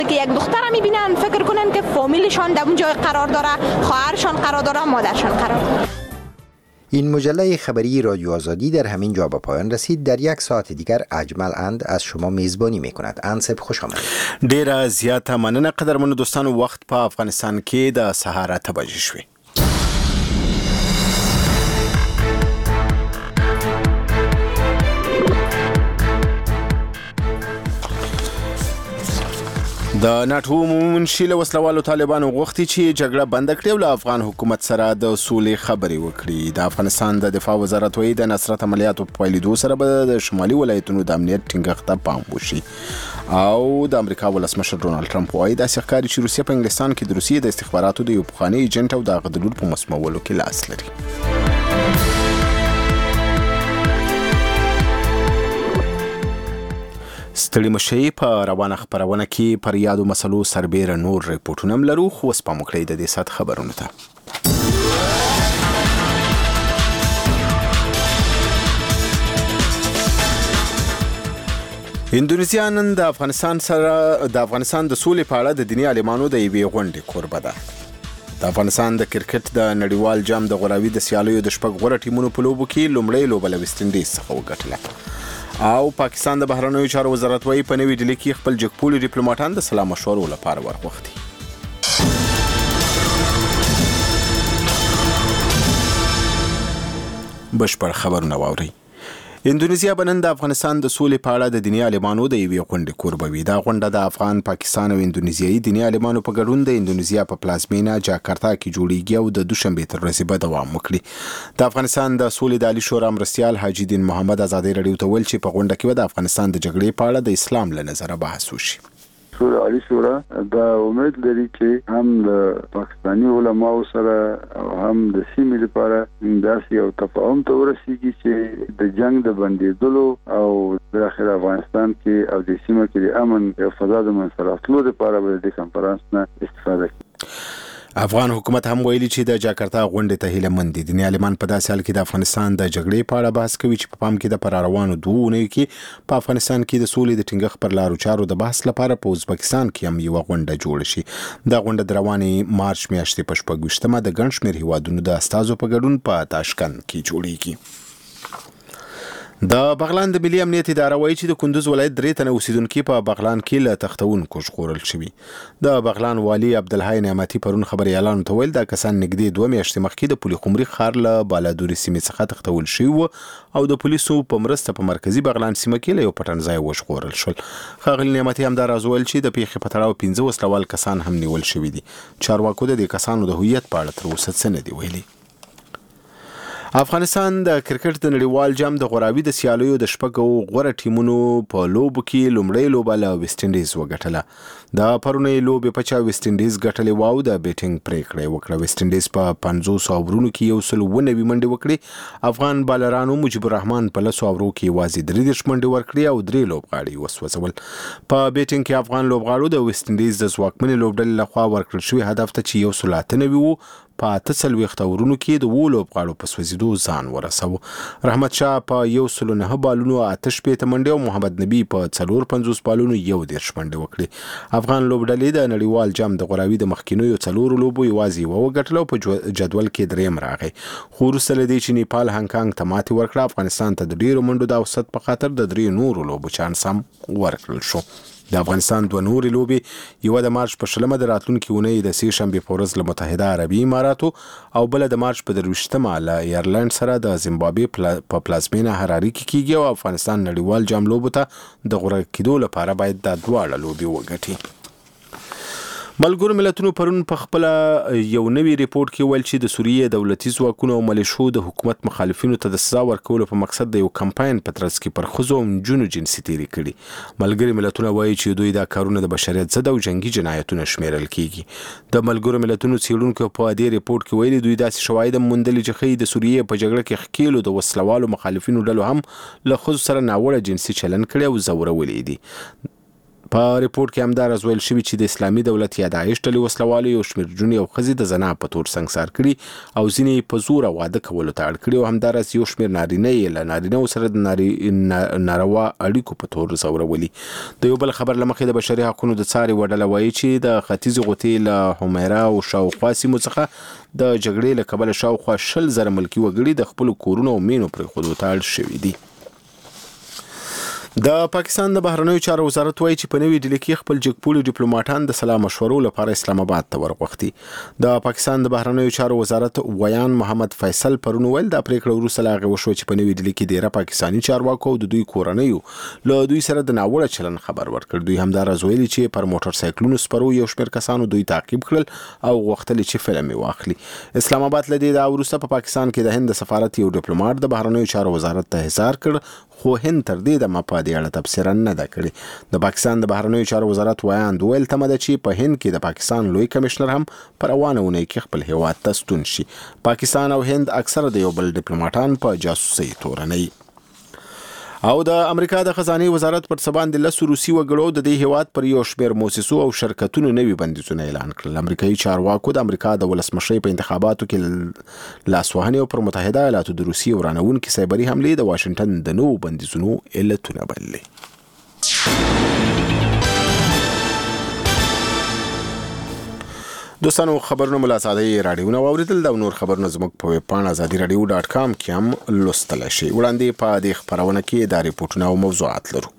که یک دختر میبینن فکر کنن که فامیلشان در اونجا قرار داره، خواهرشان قرار داره، مادرشان قرار داره. این مجله خبری رادیو آزادی در همین جا به پایان رسید. در یک ساعت دیگر اجمل اند از شما میزبانی میکند. انصب خوش آمدید. ډیره زیاته مننه قدرمنو دوستانو. وخت په افغانستان کې د سهار 8 بجې شوې. د ناتو منشي له وسلوالو طالبانو غوښتي چې جګړه بند کړي او له افغان حکومت سره د سولې خبرې وکړي. د افغانستان د دفاع وزارت وایي د نصرت عملیاتو په پیلېدو سره به د شمالي ولایتونو د امنیت ټینګښت ته پام وشي. او د امریکا ولسمشر ډونالد ټرمپ وایي داسې ښکاري چې روسیه په انګلستان کې د روسیې د استخباراتو د یو پخواني ایجنټ او د هغه د لور په مسمولو کې لاس لري. ستړي مشي په روانه خبرونه کې پر یادو مسلو سربېره نور ریپورټونه هم لرو، خو اوس پام وکړئ د دې ساعت خبرونو ته. اندونیزیا نن د افغانستان د سولې په اړه د دیني عالمانو د یوې غونډې کوربه ده. د افغانستان د کرکټ د نړیوال جام د غوراوي د سیالیو د شپږ غوره ټیمونو په لوبو کې لومړی لوبه له ویسټ انډیز څخه وګټله. او پاکستان د بهرنیو چارو وزارت وایي په نوې ډیلي کې خپل جګپولي ډیپلوماټان د سلا مشورو لپاره ورغوښتي. بشپړ خبرونه واورئ. اندونیزیا به نن د افغانستان د سولې په اړه د دیني عالمانو د یوې غونډې کوربه وي. دا غونډه د افغان، پاکستان او اندونیزیایي دیني عالمانو په ګډون د اندونیزیا په پلازمینه جاکارتا کې جوړیږي او د دوشنبې تر ورځې به دوام وکړي. د افغانستان د سولې د عالي شورا مرستیال حاجي دین محمد ازادي راډیو ته ویل چې په غونډه کې به د افغانستان د جګړې په اړه د اسلام له نظره بحث وشي. عالی شورا دا امید لري چې هم د پاکستاني علماو سره او هم د سیمې لپاره داسې یو تفاهم ته ورسیږي چې د جنگ د بندیدلو او د اخر افغانستان کې او د سیمه کې د امن او فضا د منځلارتلو لپاره به د کنفرانس نه استفاده کوي. افغان حکومت هم ویلي چې د جاکارتا غونډې ته هیله مند دي. دیني عالمان په داسې حال کې د افغانستان د جګړې په اړه بحث کوي چې په پام کې د پر روانو 2 اونیو کې په افغانستان کې د سولې د ټینګښت پر لارو چارو د بحث لپاره په ازبکستان کې هم یو غونډه جوړه شي. دا غونډه د روانې مارچ میاشتې په 26مه د ګڼ شمېر هیوادونو د استازو په ګډون په تاشکند کې جوړیږي. د بغلان د ملي امنیت اداره وایي چې د کندوز ولایت 3 تنه اوسیدونکي په بغلان کې له تختونکو ژغورل شوي. د بغلان والي عبدالحی نعمتي پرون خبري اعلان ته ویل دا کسان نږدې 2 میاشتې مخکې د پولي قمري ښار له بالادوري سیمې څخه تختول شوي او د پولیسو په مرسته په مرکزی بغلان سیمه کې له یو پټن ځای وژغورل شول. ښاغلي نعمتي هم دا راز ویل چې د پیښې په تړاو 15 وسلوال کسان هم نیول شوي دي. چارواکو د دې کسانو د هویت په اړه تر اوسه څه نه دي ویلي. افغانستان د کرکټ د نړیوال جام د غوراوي د سیالیو د شپږو غوره ټیمونو په لوبو کې لومړی لوبه له ویسټ انډیز وګټله. د پرونۍ لوبې په چا ویسټ انډیز ګټلې واو د بیټینګ پریکړه وکړه. ویسټ انډیز په 500 اوورونو کې 190 منډې وکړې. افغان بالرانو مجيب الرحمن په 100 اوورو کې یوازې 3 منډې ورکړې او 3 لوبغاړي وسوځول. په بیټینګ کې افغان لوبغاړو د ویسټ انډیز د ځواکمنې لوبډلې لخوا ورکړل شوی هدف ته چې 193 وو په 48 اوورونو کې د 2 لوبغاړو په سوځېدو ځان ورساوه. رحمت شاه په 109 بالونو 8 منډې او محمد نبی په 450 بالونو 11 منډې وکړې. افغان لوبډلې د نړیوال جام د غوراوي د مخکینیو 4 لوبو یوازې یو وګټله او په جدول کې دریم راغی. خو وروسته له دې چې نیپال هانګ کانګ ته ماتې ورکړه، افغانستان ته د ډیرو منډو د اوسط په خاطر د 3 نورو لوبو چانس هم ورکړل شو. د افغانستان 2 نورې لوبې، یوه د مارچ په 20 د راتلونکي اونۍ د 3 شنبې په ورځ له متحده عربي اماراتو او بله د مارچ په 23 له ایرلند سره د زیمبابوې په پلازمینه حراري کې کیږي او افغانستان نړیوال جام لوبو ته د غوره کېدو لپاره باید دا 2 لوبې وګټي. ملګرو ملتونو پرون په خپل یو نوی ریپورت کې ویل چې د سوریې دولتي ځواکونو او ملیشو د حکومت مخالفینو ته د سزا ورکولو په مقصد د یو کمپاین په ترڅ کې پر ښځو او نجونو جنسي تېري کړي. ملګري ملتونه وایي چې دوی دا کارونه د بشریت ضد او جنگي جنایتونه شمیرل کیږي. د ملګرو ملتونو څېړونکو په دې ریپورت کې ویلي دوی داسې شواهد موندلي چې ښیي د سوریې په جګړه کې ښکېلو د وسلوالو مخالفینو ډلو هم له ښځو سره ناوړه جنسي چلن کړی او ځورولي دي. په ریپورت کې همدار ویل شوی چې د اسلامي دولت یا داعش ډلې وسلوالو یو شمېر جونې او ښځې د زنا په تور سنګسار کړي او ځینې په زور واده کولو ته اړ کړي او همدارس یو شمېر نارینه یې له نارینه‌و سره د ناروا اړیکو په تور ځورولي. د یو بل خبر له مخې د بشري حقوقو د څارې وډله وایي چې د ختیځې غوټې له حمیره او شاوخوا سیمو څخه د جګړې له کبله شاوخوا 20,000 ملکي وګړي د خپلو کورونو او مینو پرېښودو ته اړ شوي دي. د پاکستان د بهرنیو چارو وزارت وایي چې په نوې ډیلي کې خپل جګپوړي ډیپلوماټان د سلا مشورو لپاره اسلام آباد ته ورغوښتي. د پاکستان د بهرنیو چارو وزارت ویان محمد فیصل پرون ویل د پریکړه وروسته لا غو شو چې په نوې ډیلي کې ډیره پاکستاني چارواکو د دوی کورنیو له دوی سره د ناوړه چلن خبر ورکړ. دوی همدار ویلي چې پر موټر سایکلونو سپرو یو شمېر کسانو دوی تعقیب کړل او غوښتل چې فلم واخلي. اسلام آباد لدی دا وروسته په پاکستان کې د هند سفارت یو ډیپلوماټ د بهرنیو چارو وزارت ته احضار کړ خو هند تر دې د مپادې اړه تفسیر نه ده کړې. د پاکستان د بهرنیو چارو وزارت ویاند ویل تمه ده چې په هند کې د پاکستان لوی کمشنر هم پر روانه اونۍ کې خپل هیواد ته ستون شي. پاکستان او هند اکثره د یو بل ډیپلوماټان په جاسوسي تورنوي. او د امریکا د خزانه وزارت پر سبان د لسو روسي وګړو د دې هیواد پر یو شمېر مؤسسو او شرکتونو نوي بندیزونه اعلان کړل. امریکایي چارواکو د امریکا د ولسمشرۍ په انتخاباتو کې لاسوهنې او پر متحده ایالاتو د روسي ورانونکو سایبري حملې د واشنگټن د نوو بندیزونو علتونه بللې. دوستانو خبرونه ملاسادي رادیو نو اوریدل دا نور خبرونه زموږ په ویب پاڼه azadiradio.com کې هم لوستل شي. وړاندې په دې خبرونه کې دا ریپورتونه او موضوعات لرو.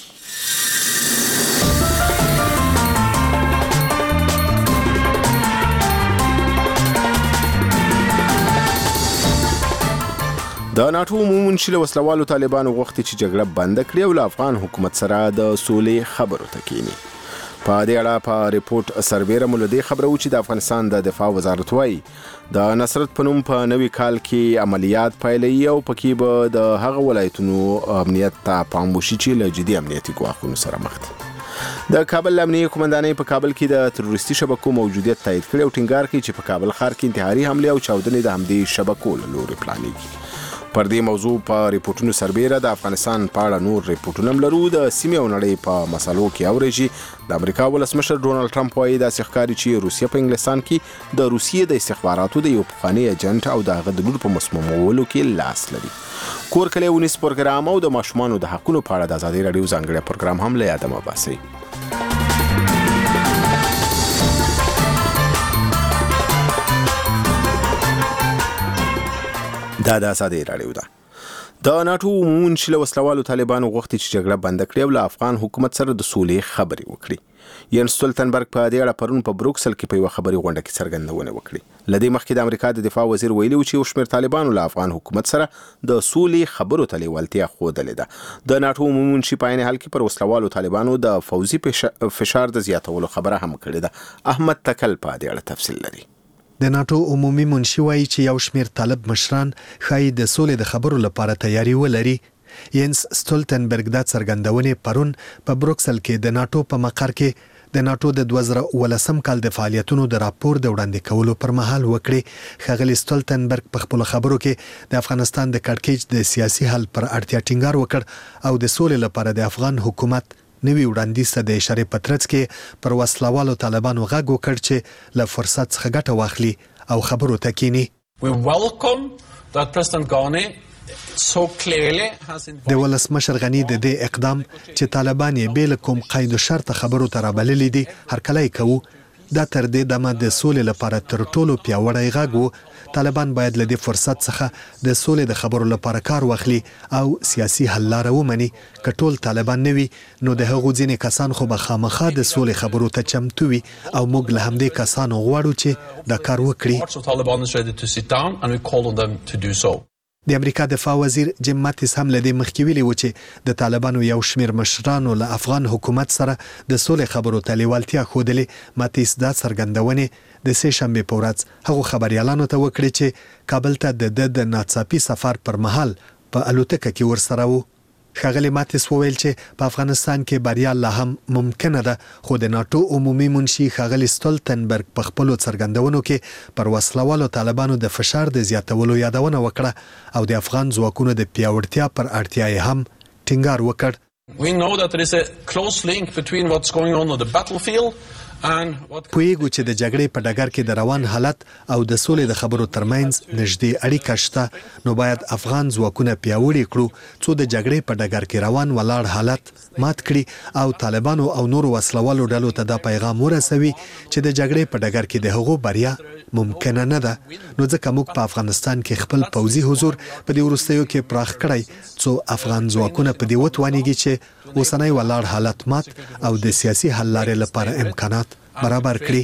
د ناتو عمومي منشي وسلوالو طالبانو غوښتي چې جګړه بند کړي او له افغان حکومت سره د سولې خبرو ته کینی. په دې اړه په ریپورت سربیره مولدي خبرو چې د افغانستان د دفاع وزارت وایي د نصرت په نوم په نوي کال کې عملیات پیلوي او پکې به د هغه ولایتونو امنیت ته پام وشي چې له جدي امنیتي ګواښونو سره مخ دي. د کابل امنیه قومندانۍ په کابل کې د تروریستي شبکو موجودیت تایید کړي او ټینګار کړي چې په کابل ښار کې انتحاري حمله او چاودنې د همدې شبکو له لوري پلانېږي. پر دې موضوع په ریپورتونو سربیره د افغانستان په اړه نور ریپورتونه هم لرو. د سیمې او نړۍ په مسالو کې اورېږي. د امریکا ولسمشر ډونالد ټرمپ وایي داسې ښکاري چې روسیه په انګلستان کې د روسیې د استخباراتو د یو پخواني ایجنټ او د هغه د لور په مسمومولو کې لاس لري. کور کلی ونیس پروګرام او د ماشومانو د حقونو په اړه د ازادي راډیو ځانګړی پروګرام هم له یاده مه باسئ. دا د ازادي راډیو ده. د ناتو عمومي منشي وسلوالو طالبانو غوښتي چې جګړه بند کړي او له افغان حکومت سره د سولې خبرې وکړي. ینس سټولتنبرګ په دې اړه پرون په بروکسل کې په یو خبري غونډه کې څرګندونه وکړه. لدې مخکې د امریکا د دفاع وزیر ویلي و چې یو شمېر طالبانو له افغان حکومت سره د سولې خبرو ته لیوالتیا ښودلې ده. د ناتو عمومي منشي په عین حال کې پر وسلوالو طالبانو د فوزي فشار د زیاتولو خبره هم کړې ده. احمد تکل په دې اړه تفصیل لري. د ناتو عمومي منشي وایي چې یو شمېر طالب مشران ښایي د سولې د خبرو لپاره تیاری ولري. ینس سټولتنبرګ دا څرګندونې پرون په بروکسل کې د ناتو په مقر کې د ناتو د 2019 کال د فعالیتونو د راپور د وړاندې کولو پر مهال وکړي. ښاغلي سټولتنبرګ په خپل خبرو کې د افغانستان د کړکېچ د سیاسي حل پر اړتیا ټینګار وکړ او د سولې لپاره د افغان حکومت نوی وړاندیز ته د اشارې په ترڅ کې پر وسلوالو طالبانو غږ وکړ چې له فرصت څخه ګټه واخلي او خبرو ته کینی. د ولسمشر غنی د دې اقدام چې طالبان یې بې له کوم قید و شرط خبرو ته رابللي دي هرکلی کوو. دا تر دې دمه د سولې لپاره تر ټولو پیاوړی غږ و. طالبان باید له دې فرصت څخه د سولې د خبرو لپاره کار واخلي او سیاسي حل لاره ومني. که ټول طالبان نه وي نو د هغو ځینې کسان خو به خامخا د سولې خبرو ته چمتو وي او موږ له همدې کسانو غواړو چې دا کار وکړي. د امریکا دفاع وزیر جیم ماتیس هم له دې مخکې ویلي و چې د طالبانو یو شمېر مشرانو له افغان حکومت سره د سولې خبرو ته لیوالتیا ښودلې. ماتیس دا څرګندونې د سې شنبې په ورځ هغو خبریالانو ته وکړې چې کابل ته د ناڅاپي سفر پر مهال په الوتکه کې ورسره و. ښاغلي ماتیس وویل چې په افغانستان کې بریا لا هم ممکنه ده خو د ناتو عمومي منشي ښاغلي سټولتنبرګ په خپلو څرګندونو کې پر وسلوالو طالبانو د فشار د زیاتولو یادونه وکړه او د افغان ځواکونو د پیاوړتیا پر اړتیا یې هم ټینګار وکړ. We know that there is a close link between what's going on the battlefield and what پوهیږو چې د جګړې په ډګر کې د روان حالت او د سولې د خبرو ترمنځ نږدې اړیکه شته، نو باید افغان ځواکونه پیاوړي کړو څو د جګړې په ډګر کې روان ولاړ حالت مات کړي او طالبانو او نورو وسلوالو ډلو ته دا پیغام ورسوي چې د جګړې په ډګر کې د هغو بریا ممکنه نه ده. نو ځکه موږ په افغانستان کې خپل پوځي حضور په دې وروستیو کې پراخ کړی څو افغان ځواکونه په دې وتوانیږي چې اوسنی ولاړ حالت مات او د سیاسي حل لارې لپاره امکانات برابر کړي.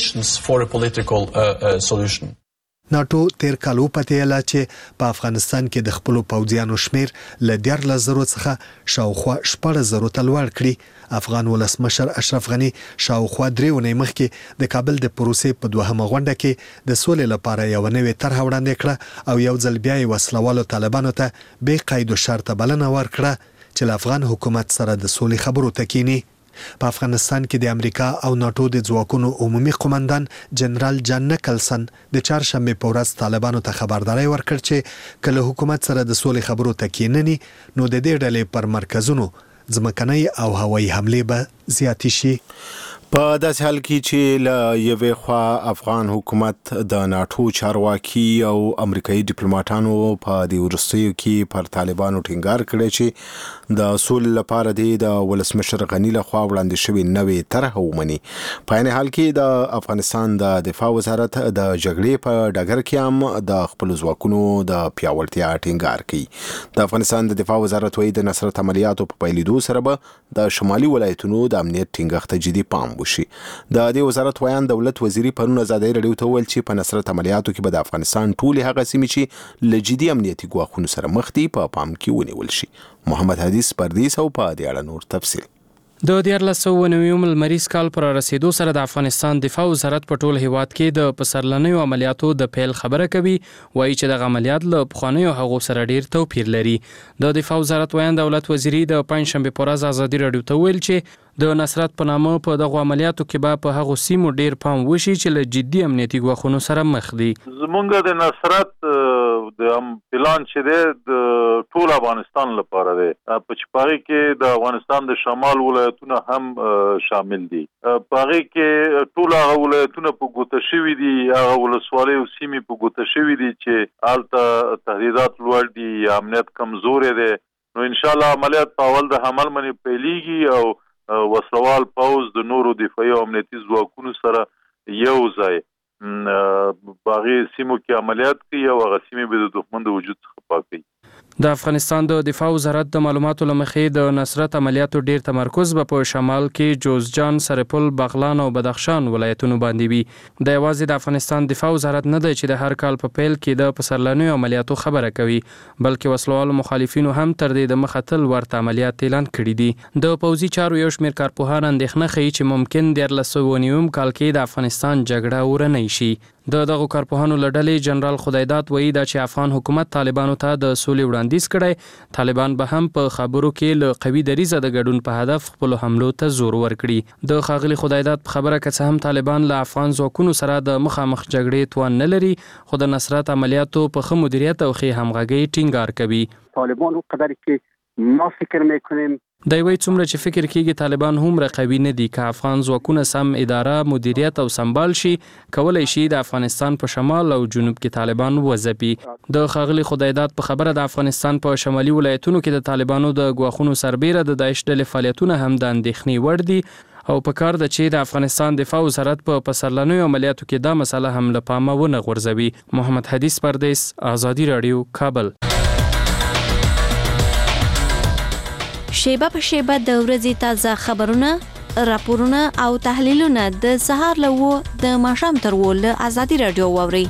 ناټو تیر کال وپتېله چې په افغانستان کې د خپلو پوځیانو شمیر له 14,000 څخه شاوخوا 14,000 ته لوړ کړي. افغان ولسمشر اشرف غني شاوخوا 3 ونې مخکې د کابل د پروسې په 2مه غونډه کې د سولې لپاره یو نوې طرح وړاندې کړه او یو ځل بیا یې وسلوالو طالبانو ته بې قید و شرطه بلنه ورکړه چې له افغان حکومت سره د سولې خبرو ته کینی. په افغانستان کې د امریکا او ناټو د ځواکونو عمومي قومندان جنرال جان نکلسن د چهارشنبه په ورځ طالبانو ته خبرداري ورکړ چې کله حکومت سره د سولې خبرو ته کینني نو د دې ډلې پر مرکزونو ځمکنۍ او هوایي حملې به زیاتې شي. په داسې حال کې چې له یوې خوا افغان حکومت د ناټو چارواکي او امریکایي ډیپلوماټانو په دې وروستیو کې پر طالبانو ټینګار کړی چې د سولې لپاره د ولسمشر غني لخوا وړاندې شوې نوې طرح ومني. په عین حال کې د افغانستان د دفاع وزارت د جګړې په ډګر کې هم د خپل ځواکونو د پیاوړتیا ټینګار کوي. د افغانستان د دفاع وزارت وايي د نصرت عملیاتو په پیلېدو سره به د شمالي ولایتونو د امنیت ټینګښت ته جدي پام وشي. د دې وزارت ویان دولت وزیری پرون ازادي رادیو ته ویل چې په نصرت عملیاتو کې به د افغانستان ټول هغه سیمې چې له جدي امنیتي ګواښونو سره مخ دي په پام کې ونیول شي. محمد حدیث پردیس او په دې اړه نور تفصیل. د 1490 لمریز کال پر رسیدو سره د افغانستان دفاع وزارت په ټول هیواد کې د پسرلنیو عملیاتو د پیل خبره کوي، وایي چې د عملیات له پخوانیو هغو سره ډیر توپیر لري. د دفاع وزارت ویان دولت وزیری د پنځشنبه په ورځ ازادي رادیو ته ویل چې د نصرت په نامه په دغه عملیاتو کې به په هغو سیمو ډیر پام وشي چې له جدي امنیتي ګواښونو سره مخ دي. زمونږ د نصرت د پلان چې دی د ټول افغانستان لپاره دی، په چپاغي کې د افغانستان د شمال ولایتونه هم شامل دي. پاغي کې ټول هغه ولایتونه په ګوته شوي دي، هغه ولسوالۍ او سیمې په ګوته شوي دي چې هلته تهدیدات لوړ دي، امنیت کمزورې دی. نو ان شاء الله عملیات په اول د حمل باندې پیلیږي او وسلوال پوز د نورو دفاعي او امنیتي ځواکونو سره یو ځای باغی سیمو کې عملیات کوي او هغه سیمې به د دښمن د وجود څخه پاکوي. د افغانستان د دفاع وزارت د معلوماتو لمخې د نصرت عملیاتو ډیر تمرکز به په شمال کې جوزجان، سرپل، بغلان او بدخشان ولایتونو باندې وي. د یوازې د افغانستان دفاع وزارت نه دی چې د هر کال په پیل کې د پسرلنیو عملیاتو خبره کوي، بلکې وسلوالو مخالفینو هم تر دې د مخه تل ورته عملیات اعلان کړي دي. د پوځي چارو یو شمېر کارپوهان اندېښنه ښیي چې ممکن 1490 کال کې د افغانستان جګړه اورنۍ شي. دغه کارپوهانو له ډلې جنرال خدایداد وایي دا چې افغان حکومت طالبانو ته د سولې وړاندیز کړی، طالبان به هم په خبرو کې له قوي دریځه د ګډون په هدف خپلو حملو ته زور ورکړي. د ښاغلي خدایداد په خبره که څه هم طالبان له افغان ځواکونو سره د مخامخ جګړې توان نه لري، خو د نصرت عملیاتو په ښه مدیریت او ښې همغږۍ ټینګار کوي. طالبان قدری که ما فکر میکنیم دی وایي څومره چې فکر کېږي طالبان هومره قوي نه دي. که افغان ځواکونه سم اداره، مدیریت او سمبال شي، کولی شي د افغانستان په شمال او جنوب کې طالبان وځپي. د ښاغلي خدایداد په خبره د افغانستان په شمالي ولایتونو کې د طالبانو د ګواښونو سربیره د داعش ډلې فعالیتونه هم د اندېښنې وړ دي او په کار ده چې د افغانستان دفاع وزارت په پسرلنیو عملیاتو کې دا مسله هم له پامه ونه غورځوي. محمد حدیث پردیس، آزادي رادیو، کابل. شیبه په شیبه د ورځې تازه خبرونه، راپورونه او تحلیلونه د سهار له 9 د ماښام تر 10 له آزادي رادیو واورئ.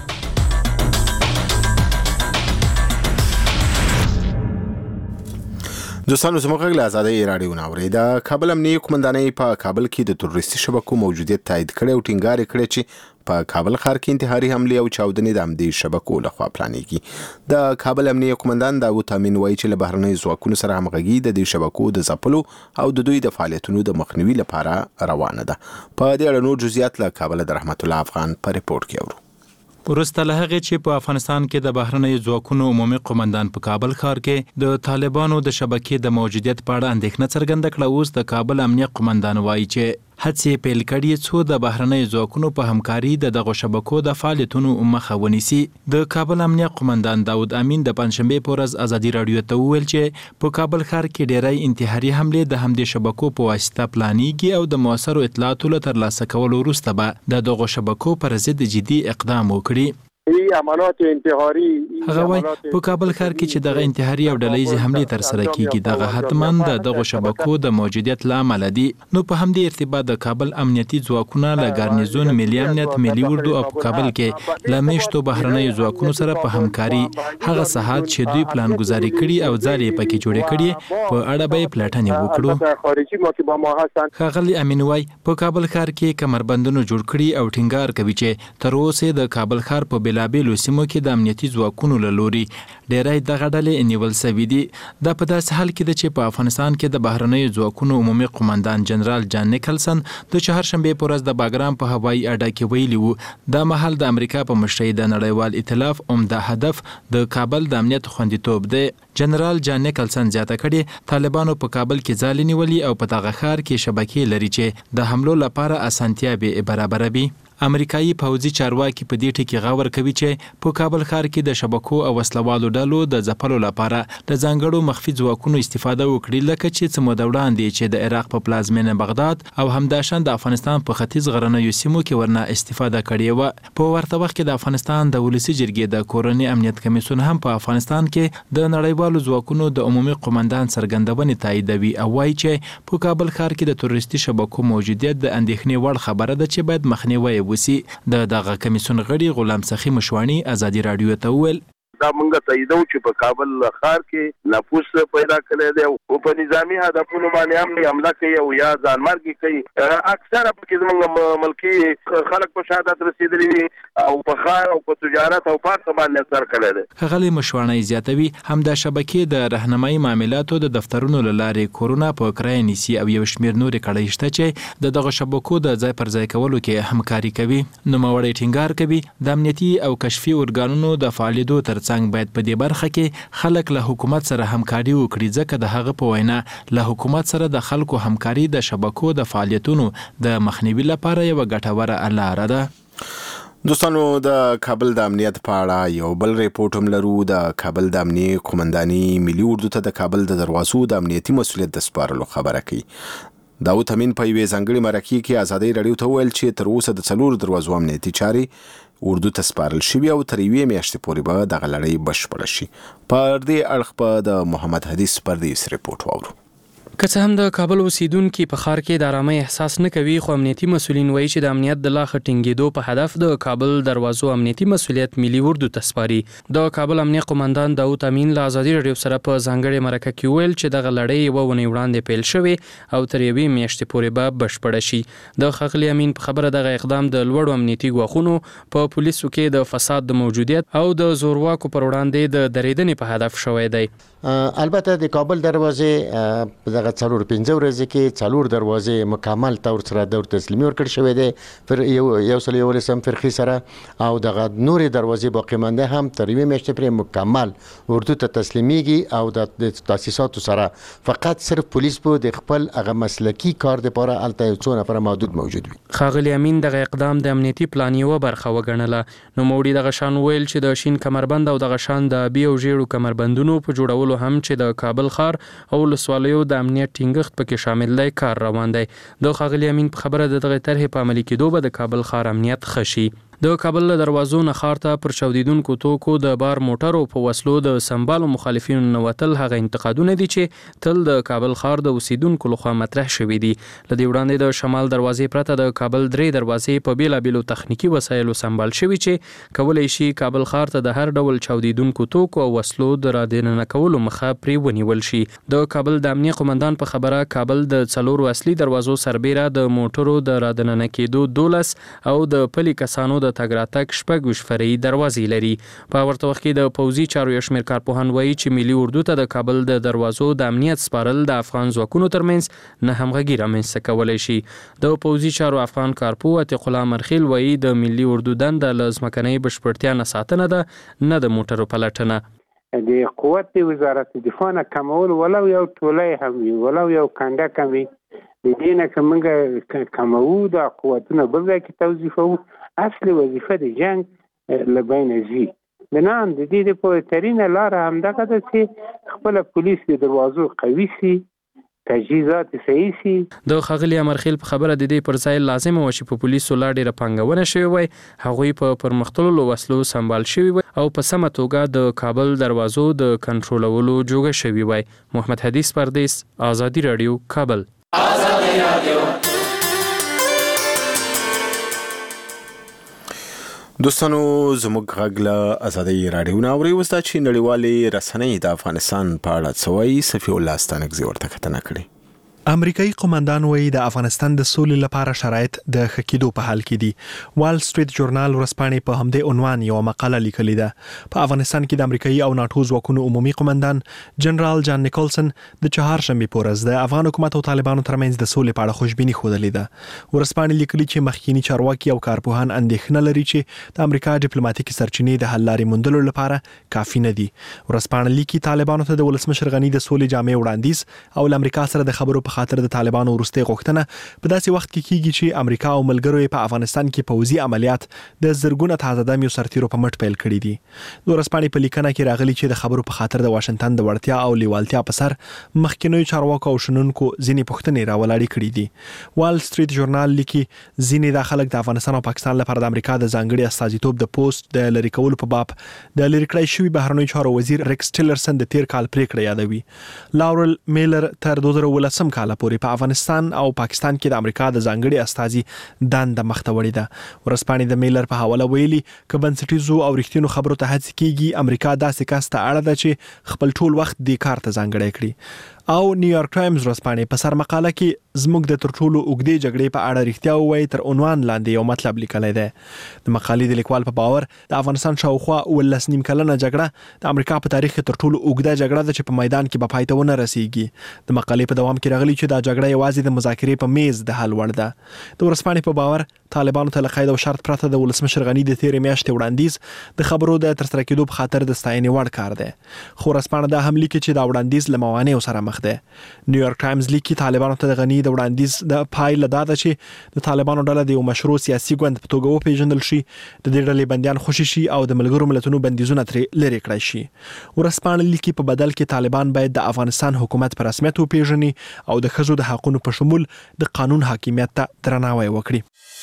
دوستانو زموږ غږ له آزادۍ راډیو نه اورئ. د کابل امنیې قومندانۍ په کابل کې د تروریستي شبکو موجودیت تایید کړی او ټینګار کړی چې په کابل ښار کې انتحاري حملې او چاودنې د همدې شبکو لخوا پلانېږي. د کابل امنیې قومندان داود امین وایي چې له بهرنیو ځواکونو سره همغږي د دې شبکو د ځپلو او د دوی د فعالیتونو د مخنیوي لپاره روانه ده. په دې اړه نور جزئیات له کابل د رحمت الله افغان په ریپورت کې اورو. وروسته له هغې چې په افغانستان کې د بهرنیو ځواکونو عمومي قومندان په کابل ښار کې د طالبانو د شبکې د موجودیت په اړه اندېښنه څرګنده کړه، اوس د کابل امنیه قومندان وایي چې هڅې پیل کړي څو د بهرنیو ځواکونو په همکاري د دغو شبکو د فعالیتونو مخه ونیسي. د کابل امنیه قومندان داود امین د پنځشنبې په ورځ ازادي راډیو ته وویل چې په کابل ښار کې ډېری انتحاري حملې د همدې شبکو په واسطه پلانېږي او د مؤثرو اطلاعاتو له ترلاسه کولو وروسته به د دغو شبکو پر ضد جدي اقدام وکړي. عملات انتحاري هغه وایي په کابل ښار کې چې دغه انتحاري او ډلهییزې حملې ترسره کیږي دغه حتما د دغو شبکو د موجودیت له امله دي. نو په همدې ارتباط د کابل امنیتي ځواکونه له ګارنیزون، ملي امنیت، ملي اردو او په کابل کې له میشتو بهرنیو ځواکونو سره په همکاري هغه ساحات چې دوی پلانګذاري کړي او ځالې پکې جوړې کړي په اړه به یې پلټنې وکړو. ښاغلي امین وایي په کابل ښار کې کمربندونه جوړ کړي او ټینګار کوي چې تر اوسه د کابل ښار په بېلابېلو سیمو کې د امنیتي ځواکونو له لوري ډېری دغه ډلې نیول سوي دي. دا په داسې حال کې ده چې په افغانستان کې د بهرنیو ځواکونو عمومي قومندان جنرال جان نیکلسن د چهارشنبې په ورځ د باګرام په هوایي اډه کې ویلي وو دا مهال د امریکا په مشرۍ د نړیوال ائتلاف عمده هدف د کابل د امنیت خوندیتوب دی. جنرال جان نیکلسن زیاته کړې طالبانو په کابل کې ځالې نیولي او په دغه ښار کې شبکې لري چې د حملو لپاره اسانتیاوې برابروي. امریکایي پوځي چارواکي په دې ټکي غور کوي چې په کابل ښار کې د شبکو او وسلوالو ډلو د ځپلو لپاره د ځانګړو مخفي ځواکونو استفاده وکړي، لکه چې څه موده وړاندې چې د عراق په پلازمینه بغداد او همداشان د افغانستان په ختیځ غرنیو سیمو کې ورنه استفاده کړې وه. په ورته وخت کې د افغانستان د ولسي جرګې د کورنۍ امنیت کمیسیون هم په افغانستان کې د نړیوالو ځواکونو د عمومي قومندان څرګندونې تاییدوي او وایي چې په کابل ښار کې د تروریستي شبکو موجودیت د اندېښنې وړ خبره ده چې باید مخنیوی وسی. د دغه کمیسیون غړي غلام سخي مشوانی ازادي راډیو ته وویل دا مونږ تاییدو چې په کابل ښار کې نفوس پیدا کړی دی او په نظامی هدفونو باندې هم حمله کوي او یا ځانمرګي کوي. اکثره پکې زموږ ملکي خلک په شهادت رسېدلي دي او په ښار او په تجارت او پارک باندې اثر کړی دی. ښاغلی مشوانی زیاتوي همدا شبکې د راهنمایي معاملاتو د دفترونو له لارې کورونه په کرایه نیسي او یو شمېر نورې کړۍ شته چې د دغه شبکو د ځای پر ځای کولو کې همکاري کوي. نوموړی ټینګار کوي د امنیتي او کشفي ارګانونو د فعالیدو تر څنګ باید په دې برخه کې خلک له حکومت سره همکاري وکړي، ځکه د هغه په وینا له حکومت سره د خلکو همکاري د شبکو د فعالیتونو د مخنیوي لپاره یوه ګټوره لاره ده. دوستانو د کابل د امنیت په اړه یو بل ریپورت هم لرو. د کابل د امنیه قومنداني ملي اردو ته د کابل د دروازو د امنیتي مسولیت د سپارلو خبره کوي. داود امین په یوې ځانګړې مرکې کې ازادي راډیو ته وویل چې تر اوسه د 4 دروازو امنیتي چارې اردو ته سپارل شوي او تر 1 میاشتې پورې به دغه لړۍ بشپړه شي. پر دې اړخ به د محمد حدیث پردیس ریپورت واورو. که څه هم د کابل اوسیدونکي په ښار کې د آرامۍ احساس نه کوي، خو امنیتي مسؤلین وایي چې د امنیت د لا ښه ټینګېدو په هدف د کابل دروازو امنیتي مسؤلیت ملي اردو ته سپاري. د کابل امنیه قومندان داود امین له ازادي راډیو سره په ځانګړې مرکه کې ویل چې دغه لړۍ یوه اونۍ وړاندې پیل شوې او تر 1 میاشتې پورې به بشپړه شي. د ښاغلي امین په خبره دغه اقدام د لوړو امنیتي ګواښونو په پولیسو کې د فساد د موجودیت او د زورواکو پر وړاندې د درېدنې په هدف شوی دی. البته د کابل دروازې په دغه 4-5 ورځې کې 4 دروازې مکمل تور سره دور تسلیمي ورکړ شوې ده پر یو سل یو لسم فرخي سره او دغه نورې دروازې باقی مانده هم تر 1 میاشتې پورې مکمل اردو ته تسلیمیږي او د تاسیساتو سره فقط صرف پولیس په د خپل هغه مسلکی کار لپاره الته یو څو نفر موجود وي. ښاغلي امین دغه اقدام د امنیتي پلان یوه برخه وګڼله. نو موړي دغه شان ویل چې د شین کمربند او دغه شان د ابي او ژیړو کمربندونو په جوړولو هم چې د کابل ښار او ولسوالیو د امنیت ټینګښت پکې شامل دی کار روان دی. د ښاغلي امین په خبره د دغه طرحې په عملي کېدو به د کابل ښار امنیت ښه شي. د کابل له دروازو نه ښار ته پر چاودیدونکو توکو د بار موټرو په وسلو د سمبالو مخالفینو نه وتل هغه انتقادونه دي چې تل د کابل ښار د اوسیدونکو لخوا مطرح شوي دي. له دې وړاندې د شمال دروازې پرته د کابل 3 دروازې په بیلابیلو تخنیکي وسایلو سمبال شوي چې کولی شي کابل ښار ته د هر ډول چاودیدونکو توکو او وسلو د رادننه کولو مخه پرې ونیول شي. د کابل د امنیه قومندان په خبره کابل د 4 اصلي دروازو سربیره د موټرو د رادننه کېدو 12 او د پلي کسانو د د تګ راتګ 6 فرعي دروازې لري. په ورته وخت کې د پوځي چارو یو شمېر کارپوهان وایي چې ملي اردو ته د کابل د دروازو د امنیت سپارل د افغان ځواکونو ترمنځ نه همغږي رامنځته کولی شي. د پوځي چارو افغان کارپوه عتیق الله مرخیل وایي د ملي اردو دنده له ځمکنۍ بشپړتیا نه ساتنه ده، نه د موټرو پلټنه. د قوت د وزارت دفاع نه کمول ولو یو ټولۍ هم وي، ولو یو کنډک هم وي، د دې نه که موږ کموو دا قوتونه بل ځای کې توظیفوو، اصل وظیفه د جنګ له بینه ځي. بنان د دې د بهترینه لاره همدغه ده چې خپله پولیس د دروازو قوي سي، تجهیزات صحیح سي. د ښاغلي امرخیل په خبره د دې پر ځای لازمه وه چې په پولیسو لا ډېره پانګونه شوې وای، هغوی په پرمختللو وسلو سمبال شوي وای او په سمه توګه د کابل دروازو د کنټرولولو جوګه شوي وای. محمد حدیث پردیس، آزادي راډیو، کابل. آزادي راډیو. دوستانو زموږ غږ له آزادۍ راډیو نه اورئ. اوس دا چې نړیوالې رسنۍ د افغانستان په اړه څه وایي، صفي الله ستانکزي ورته کتنه کړې. امریکایي قومندان وایي د افغانستان د سولې لپاره شرایط د ښه کېدو په حال کې دي. وال سټریټ جورنال ورځپاڼې په همدې عنوان یو مقاله لیکلې ده. په افغانستان کې د امریکایي او ناټو ځواکونو عمومي قومندان جنرال جان نیکولسن د چهارشنبې په ورځ د افغان حکومت او طالبانو ترمنځ د سولې په اړه خوشبیني ښودلې ده. ورځپاڼې لیکلي چې مخکینی چارواکي او کارپوهان اندېښنه لري چې د امریکا ډیپلوماټیکي سرچینې د حل لارې موندلو لپاره کافي نه دي. ورځپاڼه لیکي طالبانو ته د ولسمشر غني د سولې جامع وړاندیز او امریکا سره د خبرو په خاطر د طالبانو وروستۍ غوښتنه په داسې وخت کې کیږي چې امریکا او ملګرو په افغانستان کې پوځي عملیات د زرګونه تازه دمیو سرتیرو په مټ پیل کړي دي. د ورځپاڼې په لیکنه کې راغلي چې د خبرو په خاطر د واشنگټن د وړتیا او لیوالتیا په سر مخکینیو چارواکو او شنونکو ځینې پوښتنې راولاړې کړي دي. وال سټریټ جورنال لیکي ځینې د خلک د افغانستان او پاکستان لپاره د امریکا د ځانګړي استازیتوب د پوسټ د لری کولو په باب د لری کړی شوی بهرنیو چارو وزیر ریکس ټیلرسن د تیر کال پریکړه یادوي. لاورل میلر تر 2018 کال پورې په افغانستان او پاکستان کې د امریکا د ځانګړي استازي دنده مخته وړې ده. ورځپاڼې د میلر په حواله ویلي که بنسټیزو او رښتینو خبرو ته هڅه کیږي، امریکا داسې کس ته اړه ده چې خپل ټول وخت دې کار ته ځانګړی کړي. او نیویارک ټایمز ورځپاڼې په سر مقاله کې زموږ د تر ټولو اوږدې جګړې په اړه رښتیا ووایي تر عنوان لاندې یو مطلب لیکلی دی. د مقالې د لیکوال په باور د افغانستان شاوخوا 19 کلنه جګړه د امریکا په تاریخ کې تر ټولو اوږده جګړه ده چې په میدان کې به پای ته ونه رسیږي. د مقالې په دوام کې راغلي چې دا جګړه یوازې د مذاکرې په میز د حل وړ ده. د ورځپاڼې په باور طالبانو ته له قید او شرط پرته د ولسمشر غني د تیرې میاشتې وړاندیز د خبرو د ترسره کېدو په خاطر د ستاینې وړ کار دی. خو ورځپاڼه دا هم لیکي چې دا وړاندیز له موانعو سره مخ دی. نیویارک ټایمز لیکي طالبانو ته د غني د وړاندیز د پایله دا ده چې د طالبانو ډله د یو مشروع سیاسي ګوند په توګه وپیژندل شي، د دې ډلې بندیان خوشي شي او د ملګرو ملتونو بندیزونه ترې لرې کړای شي. ورځپاڼه لیکي په بدل کې طالبان باید د افغانستان حکومت په رسمیت وپیژني او د ښځو د حقونو په شمول د قانون حاکمیت ته درناوی وکړي.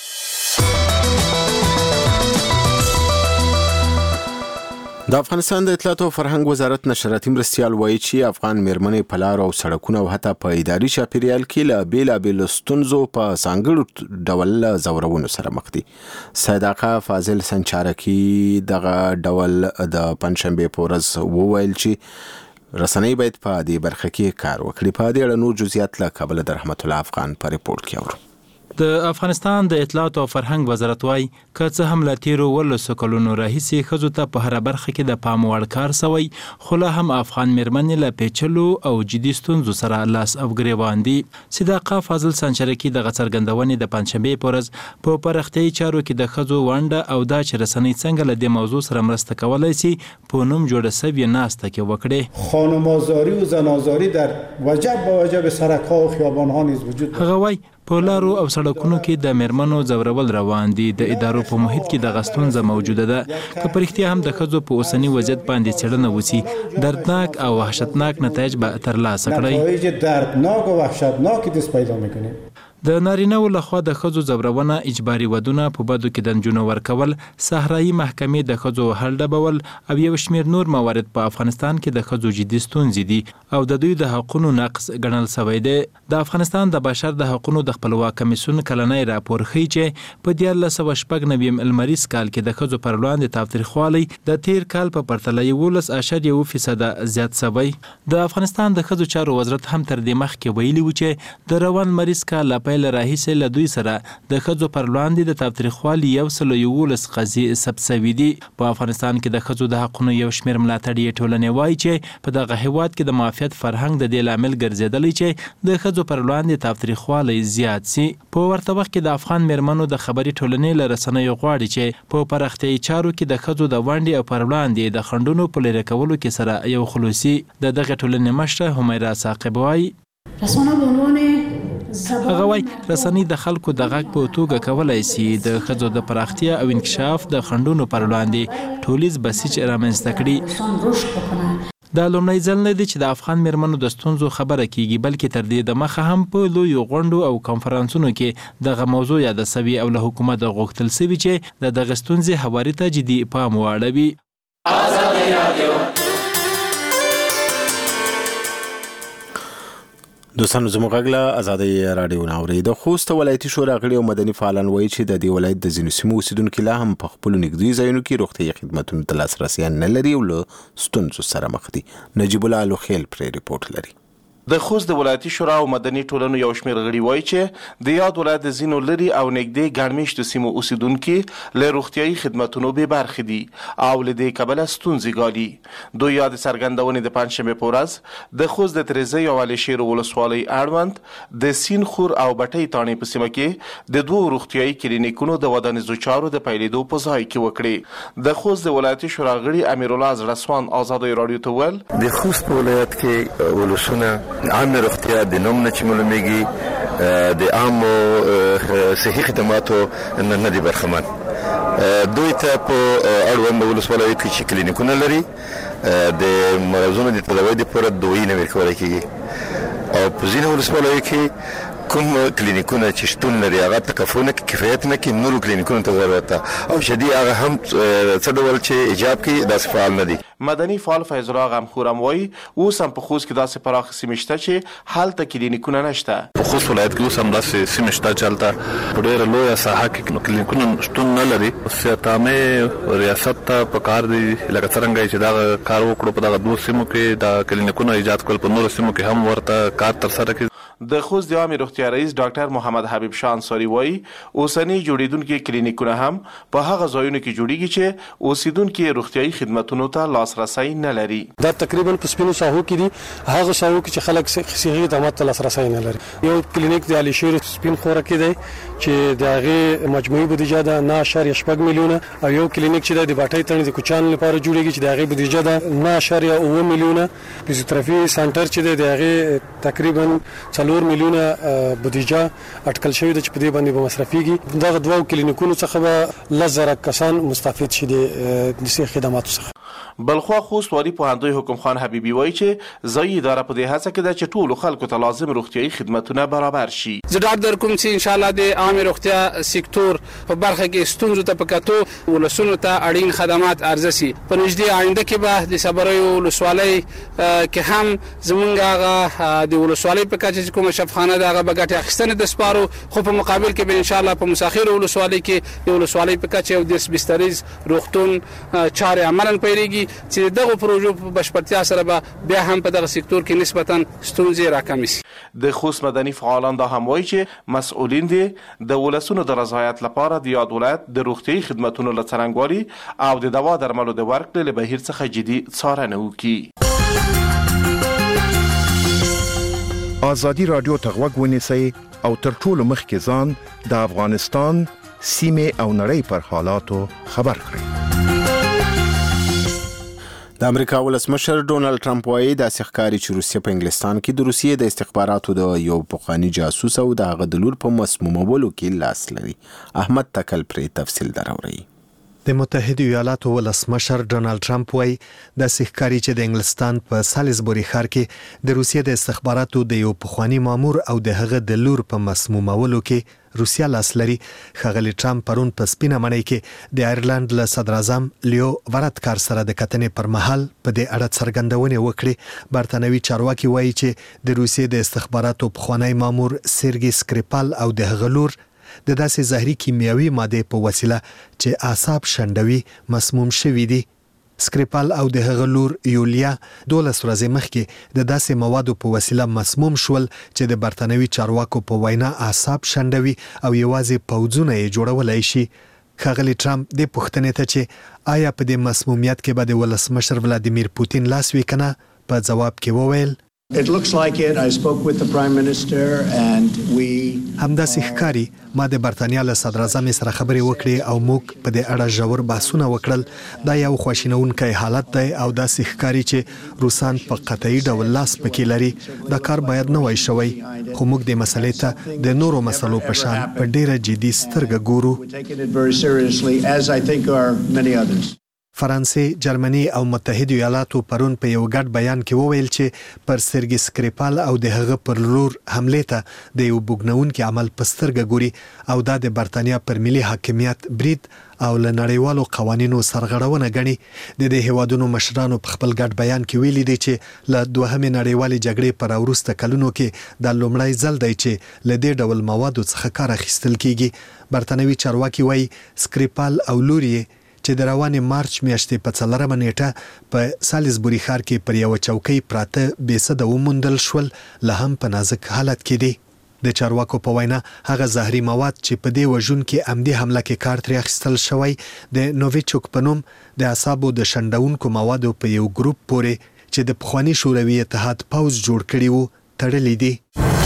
د افغانستان د اطلاعات او فرهنګ وزارت نشراتي مرستیال وایي چې افغان میرمنې په لارو او سړکونو او حتی په اداري چاپیریال کې له بیلابېلو ستونزو په ځانګړو ډول له ځورونو سره مخ دي. سید آقا فاضل سنچارکي دغه ډول د پنځشنبې په ورځ وویل چې رسنۍ باید په دې برخه کې کار وکړي. په دې اړه نور جزئیات له کابل د رحمت الله افغان په ریپورت کې اورو. د افغانستان د اطلاعات او فرهنګ وزارت وايي که څه هم له تیرو 18 کلونو راهیسې ښځو ته په هره برخه کې د پام وړ کار سوی، خو لا هم افغان میرمنې له پیچلو او جدي ستونزو سره لاس او ګریوان دي. سید آقا فاضل سنچرکي دغه څرګندونې د پنځشنبې په ورځ په پراختیایي چارو کې د ښځو ونډه او دا چې رسنۍ څنګه له دې موضوع سره مرسته کولی شي په نوم جوړه سوې ناسته کې وکړې. خانم‌آزاری و زن‌آزاری در وجب به وجب سرک‌ها و خیابان‌ها نیز وجود دارد. هغه وايي په لارو او سړکونو کې د میرمنو ځورول روان دي. د ادارو په محیط کې د غستونزه موجوده ده. که په رښتیا هم د ښځو په اوسني وضعیت باندې څېړنه وشي، دردناک او وحشتناک نتایج به ترلاسه کړي. نتایج دردناک و وحشتناکی دست پیدا می‌کنیم. د نارینه‌و لخوا د ښځو ځورونه، اجباري ودونه، په بدو کې د نجونو ورکول، صحرایي محکمې د ښځو حل ډبول او یو شمېر نور موارد په افغانستان کې د ښځو جدي ستونزې دي او د دوی د حقونو نقض ګڼل سوی دی. د افغانستان د بشر د حقونو د خپلواک کمیسیون کلنی راپور ښیي چې په 1996 لمریز کال کې د ښځو پر وړاندې تاوتریخوالی د تیر کال په پرتله 11.1% زیات سوی. د افغانستان د ښځو چارو وزارت هم تر دې مخکې ویلي و چې د روان لمریز کال له پیل راهیسې له دوی سره د ښځو پر وړاندې د تاوتریخوالي 111 قضیې ثبت شوي دي. په افغانستان کې د ښځو د حقونو یو شمېر ملاتړي ټولنې وایي چې په دغه هیواد کې د معافیت فرهنګ د دې لامل ګرځېدلی چې د ښځو پر وړاندې تاوتریخوالی زیات سي. په ورته وخت کې د افغان میرمنو د خبري ټولنې له رسنیو غواړي چې په پراختیایي چارو کې د ښځو د ونډې او پر وړاندې د خنډونو په لرې کولو کې سره یو خلوصي. د دغه ټولنې مشره همیرا ثاقب وایي هغه وایي رسنۍ د خلکو د غږ په توګه کولی سي د ښځو د پراختیا او انکشاف د خنډونو پر وړاندې ټولیز بسیج رامنځته کړي. دا لومړی ځل نه دی چې د افغان میرمنو د ستونزو خبره کیږي، بلکې تر دې دمخه هم په لویو غونډو او کنفرانسونو کې دغه موضوع یاده سوي او له حکومته غوښتل سوي چې د دغه ستونزې هواري ته جدي پام واړوي. دوستانو زموږ غږ له ازادۍ راډیو نه اورئ. د خوست ولایتي شورا غړي او مدني فعالان وایي چې د دې ولایت د ځینو سیمو اوسیدونکي لا هم په خپلو نږدې ځایونو کې روغتیایي خدمتونو ته لاسرسی نه لري او له ستونزو سره مخ دي. نجیب الله لوخیل پرې ریپورټ لري. د خوست د ولایتي شورا او مدني ټولنو یو شمېر غړي وایي چې د یاد ولایت د ځینو لرې او نږدې ګڼمېشتو سیمو اوسیدونکي له روغتیایي خدمتونو بې برخې دي او له دې کبله ستونزې ګالي. دوی یاد څرګندونې د پنجشنبې په ورځ د خوست د تریزۍ او علي شیر ولسوالۍ اړوند د سین خور او بټۍ تاڼې په سیمه کې د 2 روغتیایي کلینیکونو د ودانیزو چارو د پیلېدو په ځای کې وکړې. د خوست د ولایتي شورا غړي امیرالله زړسوان ازادۍ راډیو ته وویل د خوست په ولایت کې ولسونه عامه روغتیا د نوم نه چې معلومیږي د عامو صحي خدماتو نه دي برخمن. دوی ته په اړوند ولسوالۍ کې چې کلینیکونه لري د مرضونو د تداوی لپاره دوی نه ورکول کېږي او په ځینو ولسوالیو کې کوم کلینیکونه چې شتون لري هغه تکفونه کفایت نه کوي، نورو کلینیکونو ته ضرورت او شدي هغه هم څه ډول چې ایجاب کوي داسې فعال نه دي. مدني فعال فیض الله غمخور هم وایي اوس هم په خوست کې داسې پراخې سیمې شته چې هلته کلینیکونه نشته. په خوست ولایت کې اوس هم داسې سیمې شته چې هلته په ډېره لویه ساحه کې کلینیکونه شتون نه لري. صحت عامې ریاست ته په کار دی لکه څرنګه چې دغه کار وکړو په دغه 2 سیمو کې د کلینیکونه ایجاد کول، په نورو سیمو کې هم ورته کار ترسره کړي. د خوست د عامې روغتیا رئیس ډاکټر محمد حبیب شاه انصاري وایي اوسنی جوړیدونکي کلینیکونه هم په هغه ځایونو کې جوړیږي چې اوسیدونکي روغتیایي خدماتو ته لاسرسی نه لري. دا تقریبا په سپینو ساحو کې دي، هغه ساحو کې چې خلک صحي خدمات ته لاسرسی نه لري. یو کلینیک د علي شیر سپین خوره کې دی چې د هغه مجموعي بودیجه ده 9.8 میلیونه او یو کلینیک چې د باټۍ تڼۍ د کوچان لپاره جوړیږي چې د هغه بودیجه ده 9.9 میلیونه. فزیوتراپي سنټر چې د هغه تقریبا 4 میلیونه بودیجه اټکل شوی د چې په دې باندې به مصرفيږي. دغه 2 کلینیکونو څخه به 1000 کسان مستفید شي د صحي خدماتو څخه. بلخوا خوست والي پوهندوی حکم خان حبیبي وایي چې ځای اداره په دې هڅه کې ده چې ټولو خلکو ته لازم روغتیایي خدمتونه برابر شي. زه ډاډ درکوم چې ان شاء الله د عامه روغتیا سکتور په برخه کې ستونزو ته په کتو ولسونو ته اړین خدمات عرضه شي. په نږدې آینده کې به د صبري ولسوالۍ کې هم زمونږ هغه د ولسوالۍ په کچه کوم شفخانه دغه بغټ اخیستنه د سپارو، خو په مقابل کې به ان شاء الله په مساخیر ولسوالۍ کې د ولسوالۍ په کچه یو د بستریز روغتون چارې عملاً پیریږي چې دغه پروژو په بشپړتیا سره به بیا هم په دغه سکتور کې نسبتاً ستونزې راکمې شي. د خوست مدني فعالان دا هم وایي چې مسؤلین دي د ولسونو د رضایت لپاره د یاد ولایت د روغتیایي خدماتو له څرنګوالي او د دوا درملو د ورکړې له بهیر څخه جدي څارنه وکړي. ازادي رادیو ته غوږ ونیسئ او تر ټولو مخکې ځان د افغانستان سیمې او نړۍ پر حالاتو خبر کړئ. د امریکا ولسمشر ډونالد ټرمپ وایي د ښکاري چې روسیه په انګلستان کې د روسیې د استخباراتو د یو پخواني جاسوس او د هغه د لور په مسمومولو کې لاس لري. احمد تکل پرې تفصیل دراوړي. د متحده ایالاتو ولسمشر ډونالد ټرمپ وایي د ښکاري چې د انګلستان په سالیزبوري ښار کې د روسیې د استخباراتو د یو پخواني مامور او د هغه د لور په مسمومولو کې روسیا لاس لري. ښاغلي ټرمپ پرون په سپینه مړۍ کې د آیرلند له صدر اعظم لیو وارادکار سره د کتنې پر مهال په دې اړه څرګندونې وکړې. برتانوي چارواکي وایي چې د روسیې د استخباراتو پخوانی مامور سرګي سکریپال او د هغه لور د داسې زهري کیمیاوي ماده په وسیله چې اعصاب شندوي مسموم شوي دي. سکریپال او د هغه لور یولیا 12 ورځې مخکې د داسې موادو په وسیله مسموم شول چې د برتانوي چارواکو په وینا اعصاب شنډوي او یوازې پوځونه یې جوړولای شي. ښاغلي ټرمپ د پوښتنې ته چې آیا په دې مسمومیت کې به د ولسمشر ولادیمیر پوتین لاس وي کنه په جواب کې وویل It looks like it. I spoke with the Prime Minister and we همداسې ښکاري ما د برتانیا له صدر اعظم سره خبرې وکړې او موږ په دې اړه ژور بحثونه وکړل. دا یو خواشینونکی حالت دی او داسې ښکاري چې روسان په قطعي ډول لاس پکې لري. دا کار باید نه وای شوی خو موږ د مسلې ته د نورو مسلو په شان په ډیره جدي سترګه ګورو. فرانسې، جرمني او متحده ایالاتو پرون په یو ګډ بیان کې وویل چې پر سرګي سکریپال او د هغه پر لور حمله ته د یو بوګنونکو عمل په سترګه ګوري او دا د برتانیا پر ملي حاکمیت برید او له نړیوالو قوانینو سرغړونه غني. د دې هیوادونو مشرانو په خپل ګډ بیان کې ویلي دي چې له دوهمې نړیوالې جګړې پر وروسته کلونو کې د لومړی ځل دی چې له دې ډول موادو څخه کار اخیستل کیږي. برتانوي چارواکي وایي سکریپال او لوري چې د روانې مارچ میاشتې په 4 نیټه په سالیزبوري ښار کې پر یو چوکۍ پراته بېسده وموندل شول، لا هم په نازک حالت کې دي. د چارواکو په وینا هغه زهري مواد چې په دې وژونکي عمدي حمله کې کار ترې اخیستل شوی د نوویچوک په نوم د اعصابو د شنډونکو موادو په یو ګروپ پورې چې د پخواني شوروي اتحاد پوځ جوړ کړي وو تړلي دي.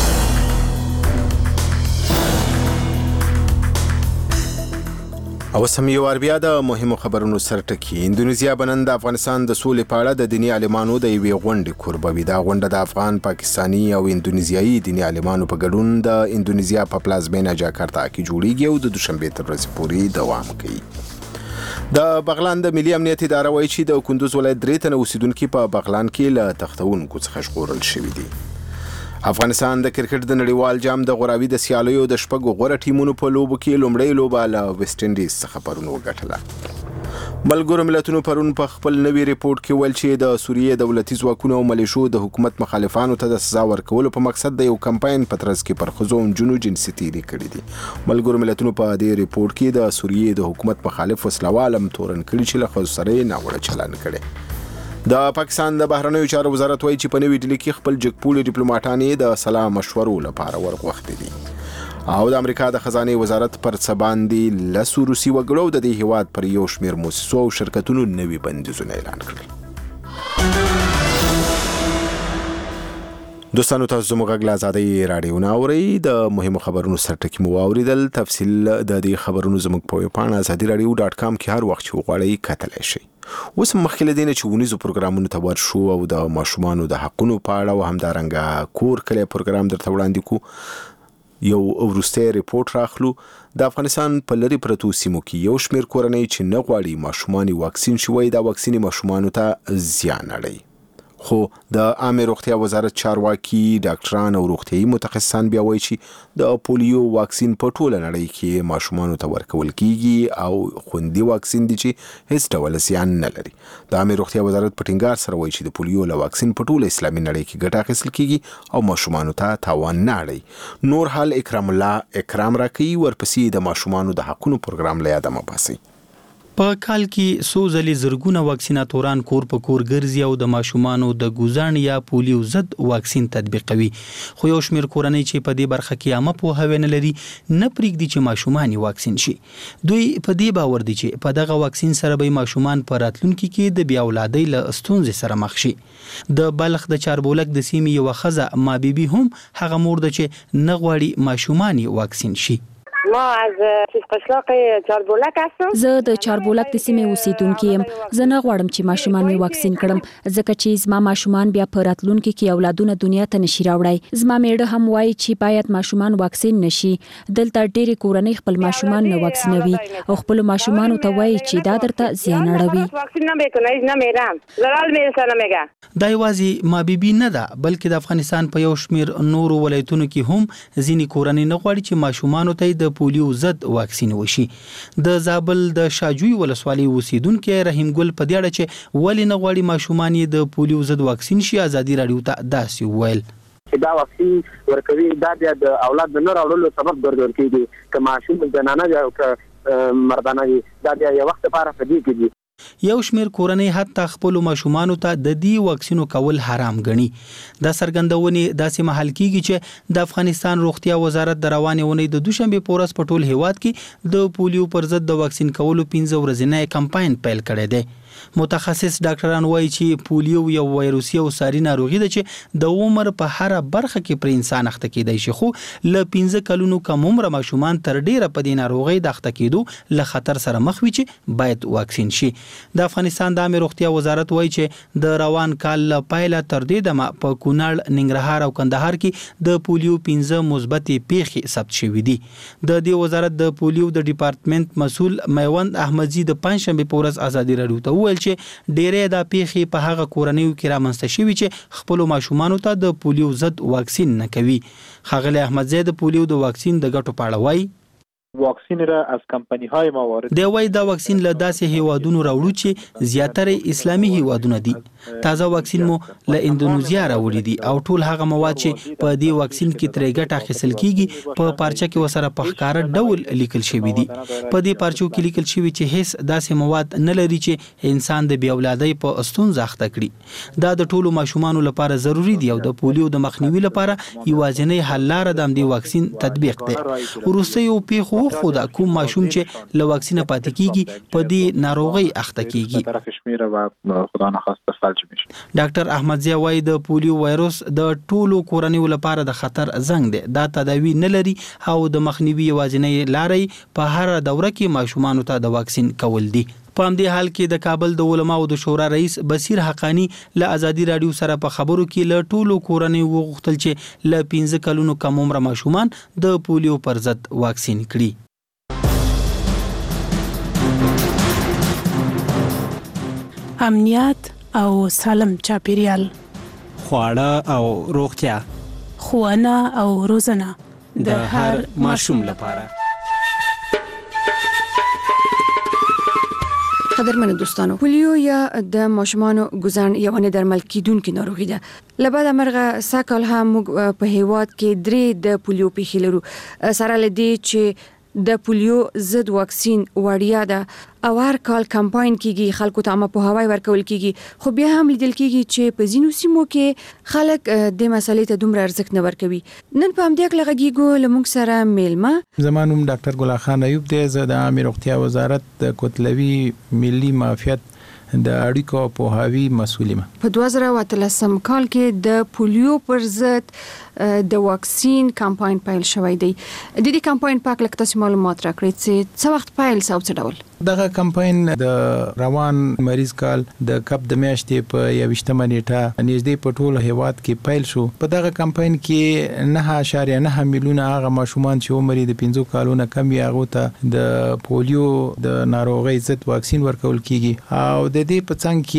او سم یو بیا د مهمو خبرونو سرټکی. اندونیزیا بنن د افغانستان د سولې په اړه د دیني عالمانو د یوې غونډې کوربوي. دا غونډه د افغان، پاکستاني او اندونیزیایي دیني عالمانو په ګډون د اندونیزیا په پلازمینه جاکارتا کې جوړیږي او د دوشنبه تر ورځې پورې دوام کوي. د بغلان د ملي امنیت اداره وایي چې د کندوز ولایت 3 تنه اوسیدونکو په بغلان کې له تختونکو څخه ژغورل شوي دي. افغانستان د کرکټ د نړیوال جام د غوراوي د سیالیو د شپږو غوره ټیمونو په لوبو کې لومړی لوبه له ویسټ انډیز څخه پرون وګټله. ملګرو ملتونو پرون په خپل نوي ریپورت کې ویل چې د سوریې دولتي ځواکونو او ملیشو د حکومت مخالفانو ته د سزا ورکولو په مقصد د یو کمپاین په ترڅ کې پر ښځو او نجونو جنسي تیري کړي دي. ملګرو ملتونو په دې ریپورت کې د سوریې د حکومت مخالف وسلوال هم تورن کړي چې له ښځو سره یې ناوړه چلند کړي. د پاکستان د بهرنیو چارو وزارت وایي چې په نوې ډیلي کې خپل جګپوړي ډیپلوماټان د سلا مشورو لپاره ورغوښتي دي. او د امریکا د خزانه وزارت پر څه باندې لسو روسي وګړو د دې هیواد پر یو شمېر مؤسسو او شرکتونو نوي بندیزونه اعلان کړل. دوستانو تاسو زموږ غږ له ازادۍ راډیو نه اورئ. د مهمو خبرونو سرټکي مو واورېدل. تفصیل د دې خبرونو زموږ په ویبپاڼه azadieradio.com کې هر وخت چې وغواړئ کتلی شئ. اوس مخکې له دې نه چې ونیزو پروګرامونو ته ورشو او د ماشومانو د حقونو په اړه او همدارنګه کور کلی پروګرام درته وړاندې کو، یو وروستی ریپورت راخلو. د افغانستان په لرې پرتو سیمو کې یو شمېر کورنۍ چې نه غواړي ماشومان واکسین شي وایي دا واکسین ماشومانو ته زیان اړوي. خو د عامه روغتیا وزارت چارواکي، ډاکټران او روغتیايي متخصصان بیا وایي چې د پولیو واکسین په ټوله نړۍ کې ماشومانو ته ورکول کیږي او خوندي واکسین دی چې هیڅ ډول زیان نه لري. د عامه روغتیا وزارت په ټینګار سره وایي چې د پولیو له واکسین په ټوله اسلامي نړۍ کې ګټه اخیستل کیږي او ماشومانو ته تاوان نه اړوي. نور حال اکرام الله اکرام راکوي. ورپسې د ماشومانو د حقونو پروګرام له یاده مه باسئ. په کال کې څو ځلې زرګونه واکسیناتوران کور په کور ګرځي او د ماشومانو د ګوزاڼ یا پولیو ضد واکسین تطبیقوي. خو یو شمېر کورنۍ چې په دې برخه کې عامه پوهاوی نه لري نه پرېږدي چې ماشومان واکسین شي. دوی په دې باور دي چې په دغه واکسین سره به ماشومان په راتلونکي کې د بیا اولادۍ له ستونزې سره مخ شي. د بلخ د چاربولک د سیمې یوه ښځه ما بیبي هم هغه مور ده چې نه غواړي ماشومان واکسین شي. ما از قشلاق چاربولک هستم. زه د چاربولک د سیمې اوسیدونکې یم. زه نه غواړم چې ماشومان مې واکسین کړم ځکه چې زما ماشومان بیا په راتلونکي کې اولادونه دنیا ته نشي راوړی. زما میړه هم وایي چې باید ماشومان واکسین نشي. دلته ډېرې کورنۍ خپل ماشومان نه واکسینوي او خپل ماشومانو ته وایي چې دا درته زیان اړوي. واکسین نه بکنید نه میرم. زلال میره سره میگه. دا یوازې ما بیبي نه ده بلکې د افغانستان په یو شمېر نورو ولایتونو کې هم ځینې کورنۍ نه غواړي چې ماشومانو ته د پولیو ضد واکسین وشي. د زابل د شاجوی ولسوالۍ اوسیدونکو رحیم ګل په دې اړه چې ولې نه غواړي ماشومان یې د پولیو ضد واکسین شي ازادي راډیو ته داسې وویل. دا واکسین ورکوي دا د اولاد د نه راوړلو سبب ګرځول کېږي. که ماشوم زنانه یا که مردانه وي دا بیا یو وخت لپاره په دې کې دي. یو شمیر کورنۍ حتی خپل ماشومان ته د دې واکسینو کول حرام ګڼي. دا څرګندونې داسې محل کیږي چې د افغانستان روغتیا وزارت د روانې اونۍ د دوشنبه په ورځ په ټول هیواد کې د پولیو پر ضد د واکسین کولو 15 ورځنی کمپاین پیل کړی دی. متخصص ډاکټران وایي چې پولیو یو وایروسي او ساري ناروغي ده چې د عمر په هر برخه کې پر انسان اخته کېدای شي، خو له 15 کلونو کم عمر ماشومان تر ډیره په دې ناروغي د اخته کېدو له خطر سره مخ وي چې باید واکسین شي. د افغانستان د عامه روغتیا وزارت وایي چې د روان کال له پیله تر دې دمه په کونړ، ننګرهار او کندهار کې د پولیو 15 مثبت پیښې ثبت شوې دي. د دې وزارت د پولیو د ډپارټمنټ مسؤل میوند احمدزي د پنځشنبه په ورځ ازادي راډیو ته وویل چې ډېرې د پیښې په هغه کورنیو کې رامنځته شوي چې خپل ماشومان ته د پولیو ضد واکسین نه کوي. ښاغلی احمدزی د پولیو د واکسین د ګټو په اړه وایي. واکسین را از کمپانی های ما وارد دی وای دا واکسین له داسې هیوادونو راوړو چې زیاتره اسلامي هیوادونه دي. تازه واکسین مو له اندونیزیا راوړي دي او ټول هغه مواد چې په دې واکسین کې ترې ګټه اخیستل کیږي په پارچه کې وسره په ښکار ډول لیکل شوی دي. په دې پارچو کې لیکل شوی چې هیڅ داسې مواد نه لري چې انسان د بیا اولادۍ په ستونزه اخته کړي. دا د ټولو ماشومانو لپاره ضروری دی او د پولیو د مخنیوي لپاره یوازینی حل لاره د دې واکسین تطبیق دی. وروستیو پیښو خو دا کوم ماشوم چې له واکسین پاتې کیږي په دې ناروغي اخته کیږي. ډاکټر احمدزی وایي د پولیو وایروس د ټولو کورنیو لپاره د خطر زنګ دی. دا تداوی نه لري او د مخنیوي یوازینی لارې په هر دوره کې ماشومان ته د واکسین کول دي. په همدې حال کې د کابل د علماو د شورا رئیس بصیر حقانی له ازادي راډیو سره په خبرو کې له ټولو کورنیو وغوښتل چې له 15 کلونو کم عمر ماشومان د پولیو پر ضد واکسین کړي. امنیت او سالم چاپیریال، خواړه او روغتیا، ښوونه او روزنه د هر ماشوم لپاره. قدرمنو دوستانو، پولیو یا د ماشومانو ګوزن یو نه درمل کیدونکې ناروغي ده. لبعد مرغه ساکل هم په هیواد کې درې د پولیو پیښې لرو، سره لدی چې د پولیو ضد واکسین وړیا ده او هر کال کمپاین کیږي، خلکو ته عامه پوهاوی ورکول کیږي، خو بیا هم لیدل کیږي چې په ځینو سیمو کې خلک د مسلې ته دومره ارزښت نه ورکوي. نن په همدې اړه غږیږو له موږ سره میلمه زمانوم ډاکټر ګل خان ایوب دی، زه د عامه روغتیا وزارت د کوتلوي ملي معافیت د اړیکو او پوهاوی مسؤل یم. په 2013 کال کې د پولیو پر ضد د واکسین کمپاین پیل شوی دی. د دې کمپاین په اړه تاسو معلومات راکړئ چې څه وخت پیل شو او څه ډول؟ دغه کمپاین د روان مریض کال د کپ د میاشتې په 21مه نیټه نږدې په ټول هیواد کې پیل شو. په دغه کمپاین کې 9.9 میلیونه هغه ماشومان چې عمر یې د 15 کالونو کم وي هغه ته د پولیو د ناروغۍ ضد واکسین ورکول کیږي او د دې په څنګ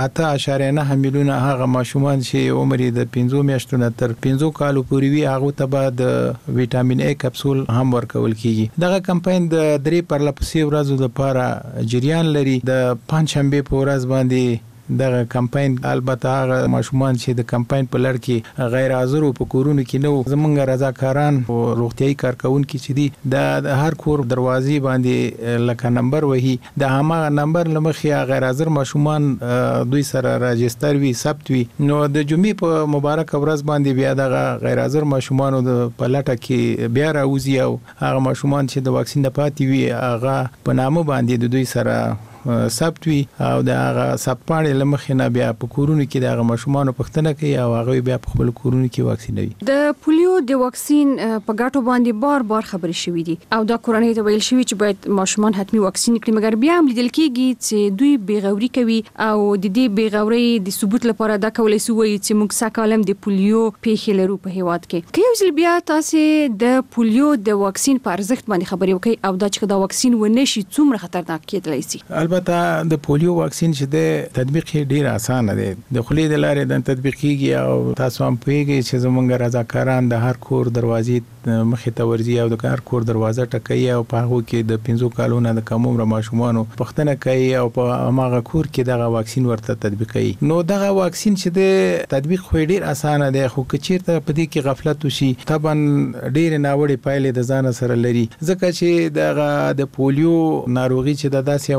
کې 8.9 میلیونه هغه ماشومان چې عمر یې د 15 میاشتو نه تر 15 کالو پورې وي هغه ته به د وټامین ای کپسول هم ورکول کیږي. دغه کمپاین د 3 پرلپسې ورځو لپاره جریان لري. د پنځشنبه په ورځ باندې دغه کمپاین البته هغه ماشومان چې د کمپاین په لړ کې غیر حاضر په کورونو کې نو زمونږ رضاکاران او روغتيایي کارکونکو چې دي د هر کور دروازې باندې لکه نمبر وهي د هغه نمبر لمخې غیر حاضر ماشومان دوی سره راجستر وي ثبت وي. نو د جمعې په مبارک ورځ باندې بیا د غیر حاضر ماشومان د پلاټه کې بیا راوځي او هغه ماشومان چې د واکسین د پاتې وي هغه په نامه باندې د دوی سره ثبت وي او د هغه ثبتپاڼې لمخې نه بیا په کورونو کې د هغه ماشومانو پوښتنه کوي او هغه بیا په خپل کورونو کې واکسینوي. د پولیو د واکسین په ګټو باندې بار خبرې شوې دي او دا کورنۍ ته ویل شوی چې باید ماشومان حتمی واکسین کړي، مګر بیا هم لیدل کېږي چې دوی بیغوري کوي او د دې بیغوري د ثبوت لپاره دا کولای شي وایي چې موږ ساکالم د پولیو پیښې لرو په هیواد کې. که یو ځل بیا تاسو د پولیو د واکسین په ارزښت باندې خبرې وکړئ او دا چې دا واکسین ونه شي څومره خطرناک کېدلی شي. البته د پولیو واکسین چې د تطبیق ډیر اسانه دی، د خولې د لارې د تطبیق کیږي او تاسو هم پوهیږئ چې زمونږ رضاکاران د هر کور دروازې مخې ته ورځي او د هر کور دروازه ټکوي او په هغه کې د 15 کالونو د کم عمر ماشومانو پوښتنه کوي او په هغه کور کې دغه واکسین ورته تطبیقوي. نو دغه واکسین چې د تطبیق خو ډیر اسانه دی، خو کچیرته په دې کې غفلت وشي طبعا ډیر ناوړه پایلې د ځان سره لري، ځکه چې د پولیو ناروغي چې د داسې یو ناروغي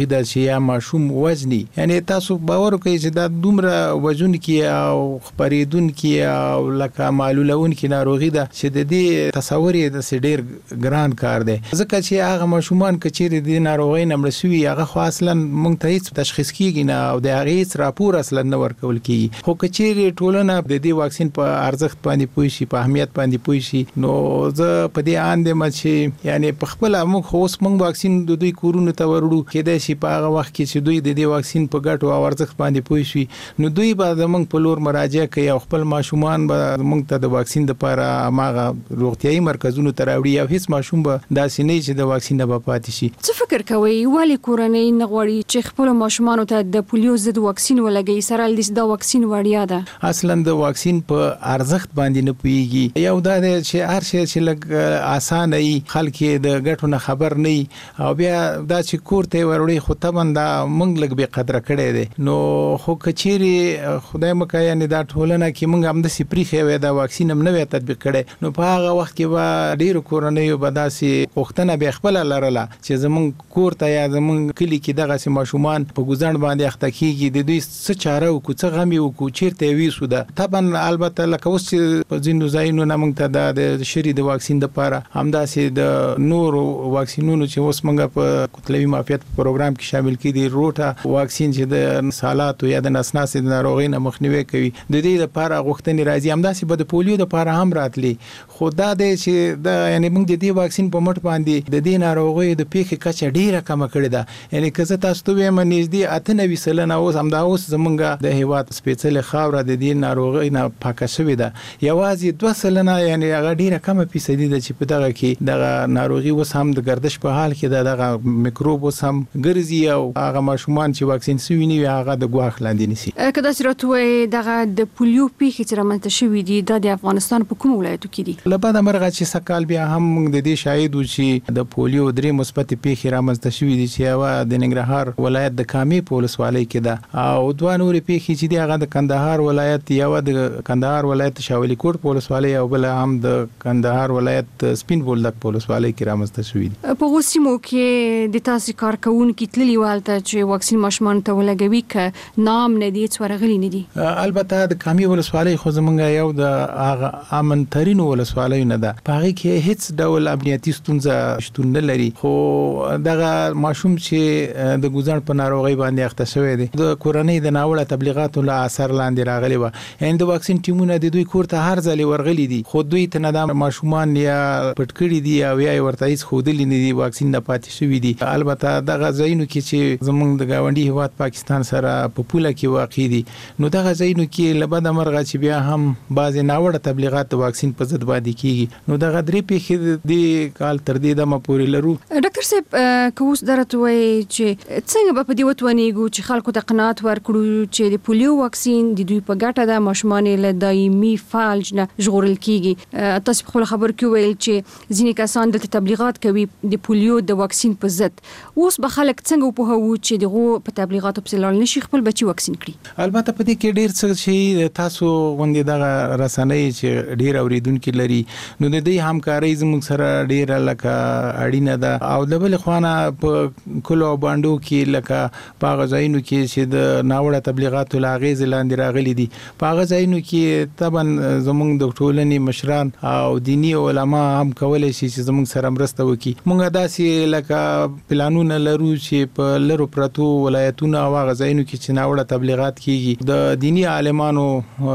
ناروغي ده چې یا ماشوم وزني یعنی تاسو باور کوئ چې دا دومره وزن کې او خبرېدون کې او لکه معلولون کې ناروغي ده چې د دې تصور یې د ډېر ګران کار دی ځکه چې هغه ماشومان کچېر د ناروغي نمړ سوي هغه خو اصلا مونږ ته هیڅ تشخیص کیږي نه او د هغه هیڅ راپور اصلا نه ورکول کیږي خو کچېر ټولنه د دې واکسین په ارزښت باندې پوه شي په اهمیت باندې پوه شي نو زه په دې اندم چې یعنی په خپل موږ اوس موږ واکسین د دوی کورونو ته ورړو کېدای شي په هغه وخت کې چې دوی د دې واکسین په ګټو او ارزښت باندې پوه شي نو دوی به زموږ په لور مراجعه کوي او خپل ماشومان به موږ ته د واکسین لپاره ماغه روغتيایي مرکزونو ته راوړي او هیڅ ماشوم به داسې نه چې د واکسین نه پاتې شي څه فکر کوي ولی کورنۍ نه غواړي چې خپل ماشومان ته د پولیو ضد واکسین ولګي سره د واکسین وړیا ده اصلا د واکسین په ارزښت باندې نه پويږي یو دا چې هر شی چې لګ اسانه ای خلک د ګټو نه خبر نه او بیا دا چې کوړته وروړي خو ته بندا مونږ لګ به قدر کړي دي نو خو کچيري خدای مکه یعنی دا ټولنه کې مونږ هم د سپری خوي دا واکسین هم نه تطبیق کړي نو په هغه وخت کې به ډیر کورنۍ بداسي وختنه به خپل لرله چې زمونږ کوړته یا زمونږ کلی کې دغه سم ماشومان په ګزند باندې اخته کیږي د دوی څه چاره او څه غمي او چیرته ویسو ده طبعا البته لکه اوس په ځینو ځایونو نه مونږ ته د شری د واکسین لپاره همداسې د نور واکسینونو چې اوس مونږ په کتلوي معافیت پروګرام کې شامل کړي روټا واکسین چې د سالات یا د نسناس د ناروغۍ نه مخنیوي کوي د دې لپاره غوښتنې راځي همداسې به د پولیو لپاره هم راتلي خو دا د چې د یعنی موږ د دې واکسین په مټ باندې د دې ناروغۍ د پیښې کچه ډیره کم کړې ده یعنی که زه تاسو ته وایم نږدې 98% اوس همداوس زمونږ د هیواد سپېڅلې خاوره د دې ناروغۍ نه پاکه شوې ده یوازې 2% یعنی هغه ډیره کم فیصدي ده چې په دغه کې دغه ناروغي وس هم د گردش په حال کې دغه میکروب وس هم ګرځي او هغه ماشومان چې واکسین سوي نه هغه د ګواخ لاندې نشي کدا سراتوي دغه د پولیو پیښې چې رامنځته شوې دي د افغانستان په کوم ولایتو کې دي لبا د مرغه چې سکال بیا هم د دې شاهد چې د پولیو درې مثبت پیښې رامنځته شوې دي چې هغه د ننګرهار ولایت د کامي پولیسوالۍ کې ده او دوه نور پیښې چې دی هغه د کندهار ولایت یو د کندهار ولایت شاولی کوټ پولیسوالۍ او بل هم د کندهار ولایت سپین بولدک پولیسوالۍ کې رامنځته شوې دي په غوسیمو کې د تاسو کارکونکو تللی والته چې واکسین ماشومان ته ولګوي ک نام نه دي څورغلي نه دي البته د کامي ولسوالۍ خو زمونږ یو د هغه امن ترين ولسوالۍ نه ده په هغه کې هیڅ ډول امنیتي ستونزه شتون نه لري خو دغه ماشوم چې د ګوزن په ناروغي باندې اخته شوی دی د کورنۍ د ناوړه تبلیغاتو له اثر لاندې راغلی و ان د واکسین ټیمونه د دوی کور ته هر ځلې ورغلي دي خو دوی ته نه د ماشومان یا پټکړی دي او یا ورته هیڅ خودلی نه دي واکسین نه پاتې شوی دي البته دغه ځایونو کې چې زمونږ د گاونډي هیواد پاکستان سره په پوله کې واقع دي نو دغه ځایونو کې لبد مرغه چې بیا هم بعض ناوړه تبلیغات د واکسین په ضد باندې کیږي نو دغه درې پیښې د کال تر دې د مپوري لرو ډاکټر صاحب کوس درته وایي چې څنګه په دې وتونیږي چې خلکو ته قناعت ورکړو چې د پولیو واکسین د دوی په ګټه د ماشومان له دایمي فالج نه ژغورل کیږي تاسو په خبر کې ویل چې ځینې کسان د تبلیغات کوي د پولیو د واکسین په ضد اوس به خلک څنګه په هو چې دغه په تبلیغاتو په لړ نشي خپل بچي واکسین کړي البته په دې کې ډیر څه شي تاسو غونډې دغه رسنۍ چې ډیر اوریدونکو لري نو د دې همکاري زموږ سره ډیر لکه اړینه ده او د بل خوانه په کلو باندې کې لکه په غځاینو کې چې د ناوړه تبلیغاتو لاغیز لاندې راغلي دي په غځاینو کې طبعا زموږ د ټولنې مشران او دینی علما هم کولای شي چې زموږ سره مرسته وکړي موږ داسې لکه پلانونه لرو چې په لرو پرتو ولایتونو او غځاینو کې چې ناوړه تبلیغات کیږي د دینی عالمانو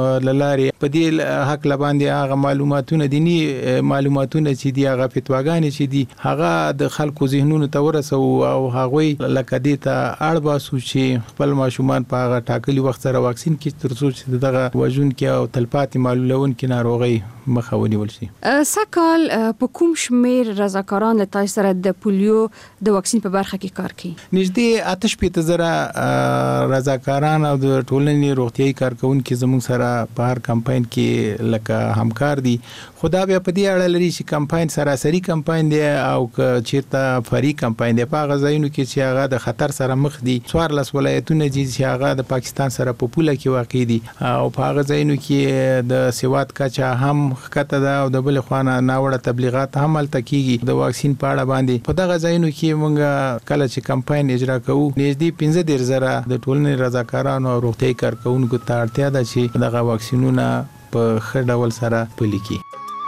لارې په دې حق لباندې هغه معلوماتونه دینی معلوماتونه چې دی هغه فتواګانې چې دی هغه د خلکو ذهنونو ته ورسو او هغه لکه دې ته اړ باسو چې خپل ماشومان په هغه ټاکلي وخت سره واکسین کې ترڅو چې دغه وژون کې او تلپاتې معلولون کې ناروغي مخه ونیول شي سکهال په کوم شمیر رضاکاران له تاسو سره د پولیو د واکسین په برخه کې کار کوي نږدې 8,000 رضاکاران او د ټولنې روغتيایي کارکونکو زموږ سره په هر کمپاین کې لکه همکار دي خدا بیا په دې اړه لري چې کمپاین سراسری کمپاین دی او چیرته فری کمپاین دی په غځاینو کې چې هغه د خطر سره مخ دي 14 ولایتونه چې هغه د پاکستان سره په پوله کې واقع دي او په غځاینو کې د سیواد کچا هم خطه ده او د بل خوانه ناوړه تبلیغات هم تل کیږي د واکسین په اړه باندې په دغه ځایونو کې موږ کله چې کمپاین اجرا کوو. نږدې 15,000 د ټولنې رضاکارانو او روغتیايي کارکونکو ته اړتیا ده چې دغه واکسینونه په ښه ډول سره پلي کړي.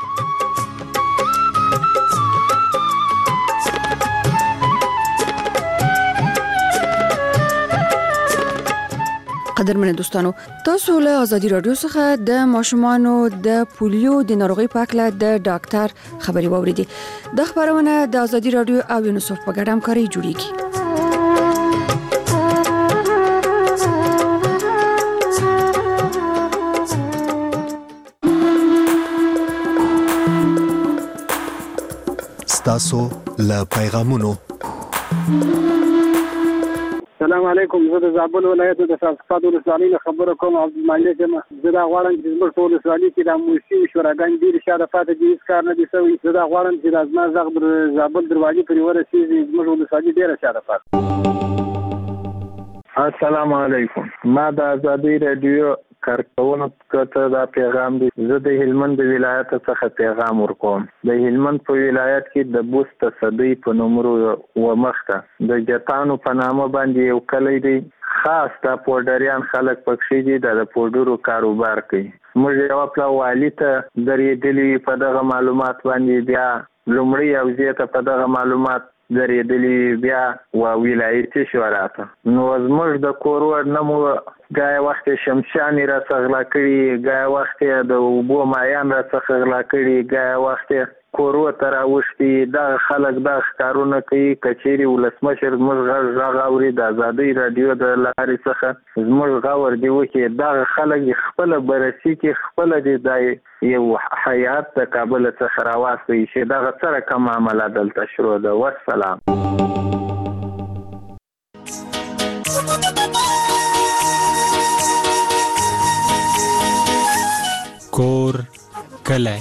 قدرمن دوستانو، تاسو له ازادي رادیو څخه د ماشومانو د پولیو د ناروغي په اړه د ډاکټر خبري واوریدي. د خبرونه د ازادي رادیو او یونیسف په ګډه همکاري جوړیږي. ستاسو له پیغامونو. السلام علیکم. زه د زابل ولایت د صفات ولسوالۍ خبرو کوم. عبدالمالک یم. زه دا غواړم چې زموږ ټول ولسوالۍ کې د موسسي مشورګان ډېر شاده پاتې دي، هیڅ کار نه دي شوی. زه دا غواړم چې د ازما زغ در زابل دروازې پرې ورسېږي، زموږ ولسوالۍ ډېره شاده پاتې. السلام علیکم. ما د ازادي رادیو کارکونکو ته دا پیغام دی. زه د هلمند ولایت څخه پیغام ورکوم. د هلمند په ولایت کې د بوست صدۍ په نومرو و مخته د جتانو په نامه باندې یو کلی دی. خاص د پوډریان خلک پکښې دي، د پوډرو کاروبار کوي. موږ یو خپل والی ته درېدلې په دغه معلومات باندې، بیا لومړی او زیاته په دغه معلومات درېدلې، بیا ولایتي شورا ته. نو زموږ د کور ور نه مو ګای وخت شمشاني را څغلا کړي، ګای وخت د اوبو مایان را څغلا کړي، ګای وخت کورو ته راوښتي. دا خلک دا ښکارونه کوي. کچېرې ولسمشر زموږ غږ اوري د ازادۍ رادیو د لارې څخه زموږ غور دی وکړي. دغه خلک خپله بررسي کې خپله د یو حیات د کابل څخه راواستوي چې دغه سره کوم عمله دلته شروع ده. والسلام. کور کلی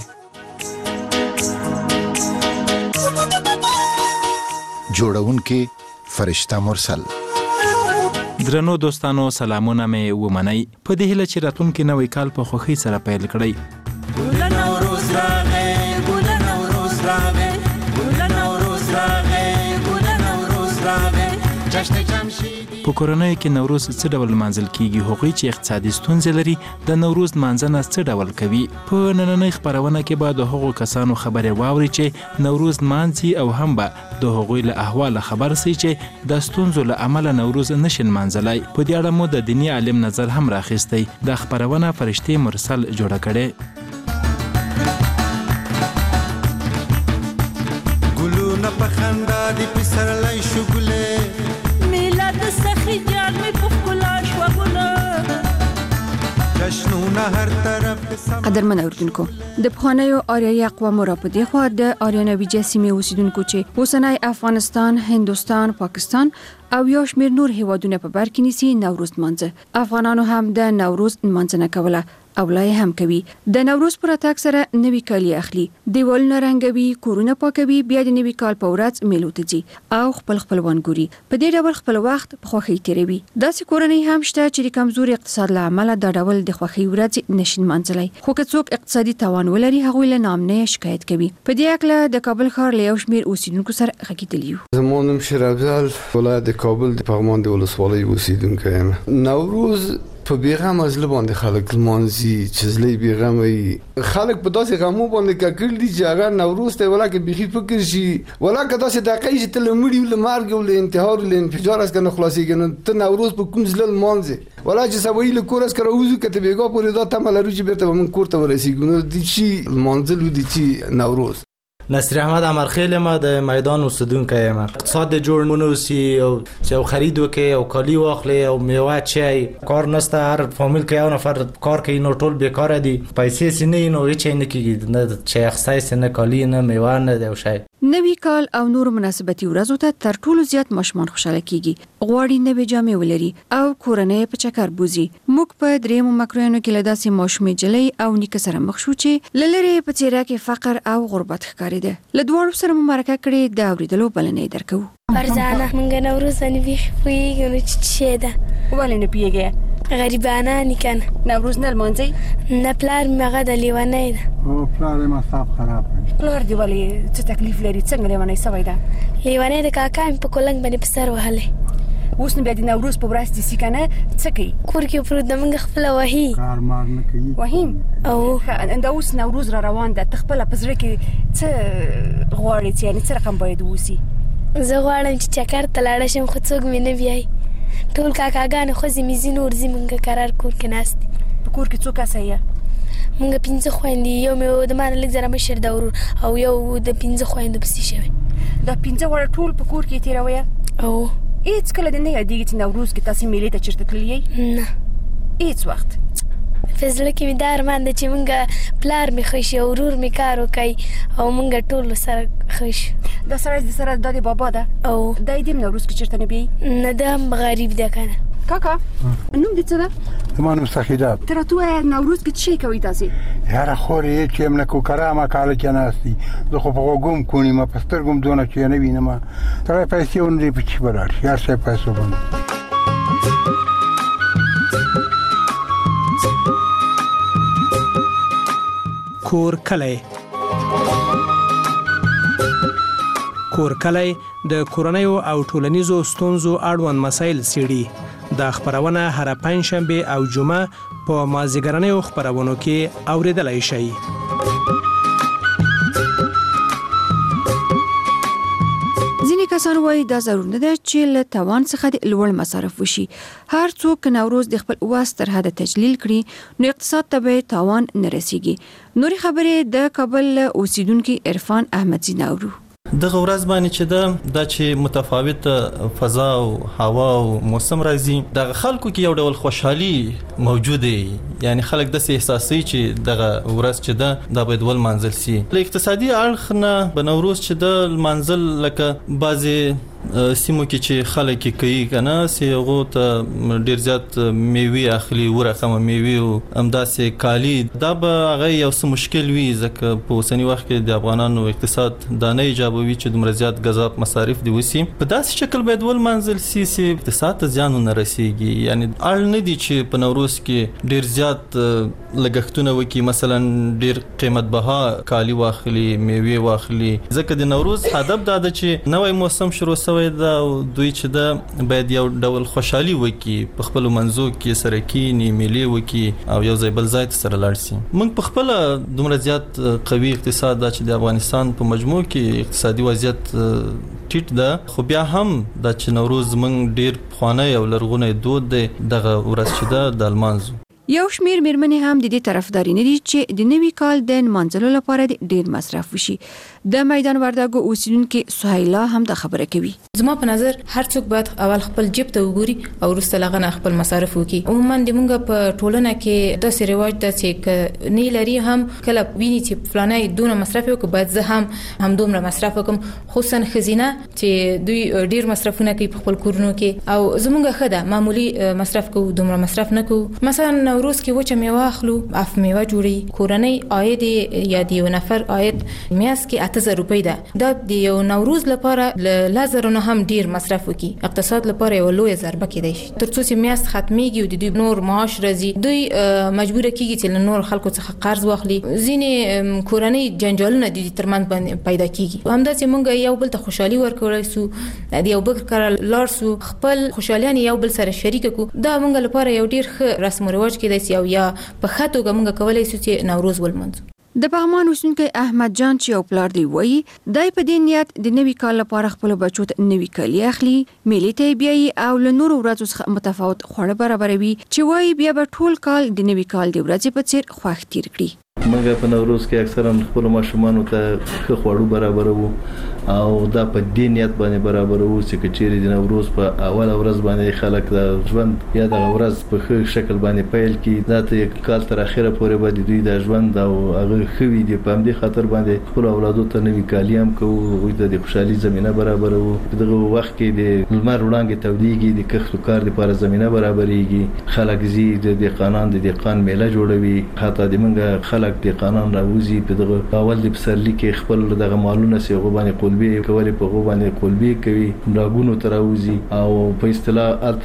جوړونکي فرشته مرسل. درنو دوستانو، سلامونه مې ومنئ. په دې هیله چې راتلونکي نوی کال په خوښۍ سره پیل کړئ. ګل نوروز راغی، ګل نوروز راغی، ګل نوروز راغی، ګل نوروز راغی. جشن جمشیدی. په کورنۍ کې نوروز څه ډول لمانځل کیږي؟ هغوی چې اقتصادي ستونزې لري د نوروز لمانځنه څه ډول کوي؟ په نننۍ خپرونه کې به د هغو کسانو خبرې واوري چې نوروز لمانځي او هم به د هغوی له احواله خبر سي چې د ستونزو له امله نوروز نشي لمانځلی. په دې اړه مو د دیني عالم نظر هم راخیستی. دا خپرونه فرشتې مرسل جوړه کړې. ګلونه په خندا دي پسرلی شو ګلې، میلاد سخی جان می په ښکلا شوه ګله، جشنونه هر طرف. قدرمن اوریدونکو، د پخوانیو آریایي اقوامو را په دې خوا د آریانویجه سیمې اوسیدونکو چې اوسنی افغانستان، هندوستان، پاکستان او یو شمېر نور هیوادونه په بر کې نیسي نوروز لمانځه. افغانانو هم د نوروز لمانځنه کوله او لا هم کوي. د نوروز پر اتاک سره نوی کالی اخلي، دیوالونه رنګوي، کورونه پاکوي، بیا د نوی کال په ورځ میلو ته ځي او خپلوان ګوري. په دې ډول خپل وخت په خوښۍ تیروي. داسې کورنۍ هم شته چې د کمزوري اقتصاد له امله دا ډول د خوښۍ ورځ نشي لمانځلی. خو که څوک اقتصادي توان ولري، هغوی له نامنۍ شکایت کوي. په دې اړه د کابل ښار له یو شمېر اوسیدونکو سره غږېدلي یو. زما نوم شیر افضل، ولایت کابل د پغمان د ولسوالۍ اوسیدونکی یم. نوروز په بیغم از لباندې خلک لمانځي چې زلی بیغمي خلک په داسې غمو باندې ککړ دي چې هغه نوروز ته ولا کې بيخي فکر شي ولا که داسې دقیق چې تل مړی ول مارګ ول انتحار ول انفجار اس کنه خلاصيږي نو ته نوروز په کوم زل لمانځي ولا چې سوي له کور اس کرا وځو کته بیګا پورې دا تمه لري چې بیرته من کور ته ورسیږي نو دي چې لمانځل دي چې نوروز. نصر احمد امرخیل ما د میدان اوسیدونکی یم. اقتصاد جوړ مونوسی او چې خرید وکي او کالی واخلي او میوه چي کار نسته، هر فامیل کې یو نفر کار کوي نو ټول بیکاره دي، پیسې سینې نو هیڅ نه کیږي، نه چې اخصایي نه کالی نه میوه نه دی شي. نوی کال او نور مناسبتي ورځو ته تر ټولو زیات ماشومان خوشاله کیږي، غواړي نوې جامې ولري او کورنۍ په چکر بوزي. موږ په دریمو مکرویانو کې له داسې ماشومې جلۍ او نیکه سره مخ شو چې لری په څیره کې فقر او غربت ښکاري. له دوړو سره مرکه کړې د اوریدلو بلنې درکو. فرزانه مونږ نوروز باندې ویښ پوهیږو چې څه ده. ولې نه پیږي؟ غریبانه کنه. نوروز نه لمانځي؟ نه پلار مغه د لیونی ده. او پلار ما صاحب خراب کړ. پلار دی ولې څه تکلیف لري؟ څنګه لیونی سوی ده؟ لیونی د کاکا په کولنګ باندې په سر وهلی. اوس نو بیا د نوروز په ورځ دې کنه څه کوي؟ کور کې پروت د موږ خپل وهي. کار مار نه کوي. وهیم. او دا اوس نوروز را روان ده، تخپل په زړه کې څه غواړې چې یعنی څه رقم باید وسی؟ زه غواړم چې چکر ته لاړ شم خو څوک مې نه بیایي. ټول کاکاګانې خوځې مې ځینې ورځي موږ قرار کور کې ناست دي. په کور کې څو کسه یې؟ موږ 5 خویندې، یو مې د ما نه لږ زره مشر ده ورور او یو د 5 خویندو پسې شوی. دا 5 واړه ټول په کور کې تېروئ؟ او هیڅ کله دې نه یادېږي چې نوروز کې تاسې میلې ته چېرته تللي یئ؟ نه هیڅ وخت. په زړه کې مې دا ارمان ده چې موږ پلار مې ښه شي او ورور مې کار وکړي او موږ ټول سره ښه شو. دا سړی د سره دا د بابا ده؟ او دا یې دې نوروز کې چېرته نه بیایي؟ نه دا هم غریب ده که نه. کاکا نوم دې څه ده؟ زما نوم سخیدات. ته راته ووایه نوروز کې څه شی کوئ تاسې؟ یاره خور یې چې یم نه کوکره ما کاله کې ناست دي، زه خو په غوږو کونیم په سترګو م دونه چې نه وینم. سړی پیسې ونه دی په چې به لاړ شي، هر شی پیسو باندې. کور کلی. کور کلی د کورنیو او ټولنیزو ستونزو اړوند مسایل څیړي. دا خبرونه هر پنځشنبه او جمعه په مازیګرنیو خبرونو کې اوریدلای شئ. کسان وایي دا ضرور نه ده چې له توان څخه د لوړ مصارف وشي. هر څوک نوروز د خپل واس تر حد تجلیل کړي نو اقتصاد ته به تاوان نه رسیږي. نوري خبرې د کابل اوسیدونکو عرفان احمدزی نورو. دغه ورځ باندې چې دا چې متفاوت فضا او هوا او موسم راځي، دغه خلکو کې یو ډول خوشحالي موجوده، یعنی خلک د احساسي چې دغه ورځ چې دا باید ول منزل سي. له اقتصادي اړخ نه به نوروز چې د منزل لکه بعضي سیمو کې چې خلک کوي کنه سیغه ته ډیر زیات میوي اخلي ورقمه میوي او همداسې کالی، دا به هغه یو څه مشکل وي ځکه په اوسنی وخت کې د افغانانو اقتصاد دا نه ایجابوي چې دومره زیات غذا مصارف دی وسی. په داسې شکل باید ول منزل سي اقتصاد ته زیان نه رسیږي. یعنی اړ نه دي چې په نوروز کې ډیر زیات لګښتونه وکي، مثلا ډیر قیمت بها کالی واخلي میوي واخلي، ځکه د نوروز هدف دا ده چې نوې موسم شروع سوی دا دوی چې دا باید یو ډول خوشحالي وکي، په خپل منځو کې سره کینی میلې وکي او یو ځای بل ځای ته سره لاړ شي. موږ په خپل دومره زیات قوي اقتصاد دا چې د افغانستان په مجموع کې اقتصادي وضعیت ټیټ ده، خو بیا هم دا چې نوروز موږ ډیر خوانه او لرغونی دود دی دغه ورځ چې د المانزو. یو شمیر میرمنې هم د دې طرفداري نه دي چې د نوي کال د منځلو لپاره ډیر مصرف وشي. د میدان وردګو اوسیدونکو سهیلا هم د خبره کوي. زما په نظر هر څوک باید اول خپل جیب ته وګوري او وروسته لغه خپل مصارف وکړي. عموما د موږ په ټولنه کې د سې رواج د چې نه لري هم کله ویني چې فلانه دونه مصرف وکړي باید زه هم دومره مصرف وکم، خصوصا خزینه چې دوی ډیر مصرفونه کوي په خپل کورونو کې او زموږ خده معمولی مصرف کوو دومره مصرف نه کوو. مثلا نوروز کې وچه میوه اخلو، اف میوه جوړي، کورنۍ عاید یا د یو نفر عاید میاس کې 8000 روپۍ ده. دا د یو نوروز لپاره لازر نه هم ډیر مصرف وکي، اقتصاد لپاره یو لوی ضربه کېدای. ترڅو چې میاس ختميږي او د دوی نور معاش راځي، دوی مجبور کیږي چې نور خلکو څخه قرض واخلي. ځینې کورنۍ جنجالونه د ترمنځ باندې پیدا کیږي. همداسې موږ یو بل ته خوشحالي ورکوړای سو، د یو بل کار لار سو، خپل خوشحالي یو بل سره شریک کو. دا موږ لپاره یو ډیر ښه رسم او رواج کېدای سي او یا په خاطر موږ کولای سو چې نوروز ولمنځو. د پغمان اوسیدونکو احمد جان چې یو پلار دی وایي دای په دې نیت د نوي کال لپاره خپل بچو ته نوي کالي اخلي، میلې ته بیایي او له نورو ورځو څخه متفاوت خواړه برابروي چې وایي بیا به ټول کال د نوي کال د ورځې په څیر خوښ تیر کړي. موږ په نوروز کې اکثرا خپل ماشومان ته ښه خواړه برابرو او دا په دې نیت باندې برابرو چې کچېری د نوروز په اول ورځ باندې خلک د ژوند یا د ورځ په ښه شکل باندې پیل کړي. دا ته کال تر اخره پورې باندې دوی د ژوند او هغه خوي دي په همدې خاطر باندې خپل اولادو ته نوي کالي هم کوو، دوی د خوشحالي زمينه برابرو. دغه وخت کې د لمر وړاندې توديږي، د کښت کار لپاره زمينه برابرېږي، خلک زی د قانون د قان میله جوړوي، حتی د منګه خلک د قانون راوځي په دغه اول د پسرلی کې خپل دغه مالونه سي غوبانې قلبي کولې په غوبانې قلبي کوي، راګونو تراوځي او په اصطلاح الته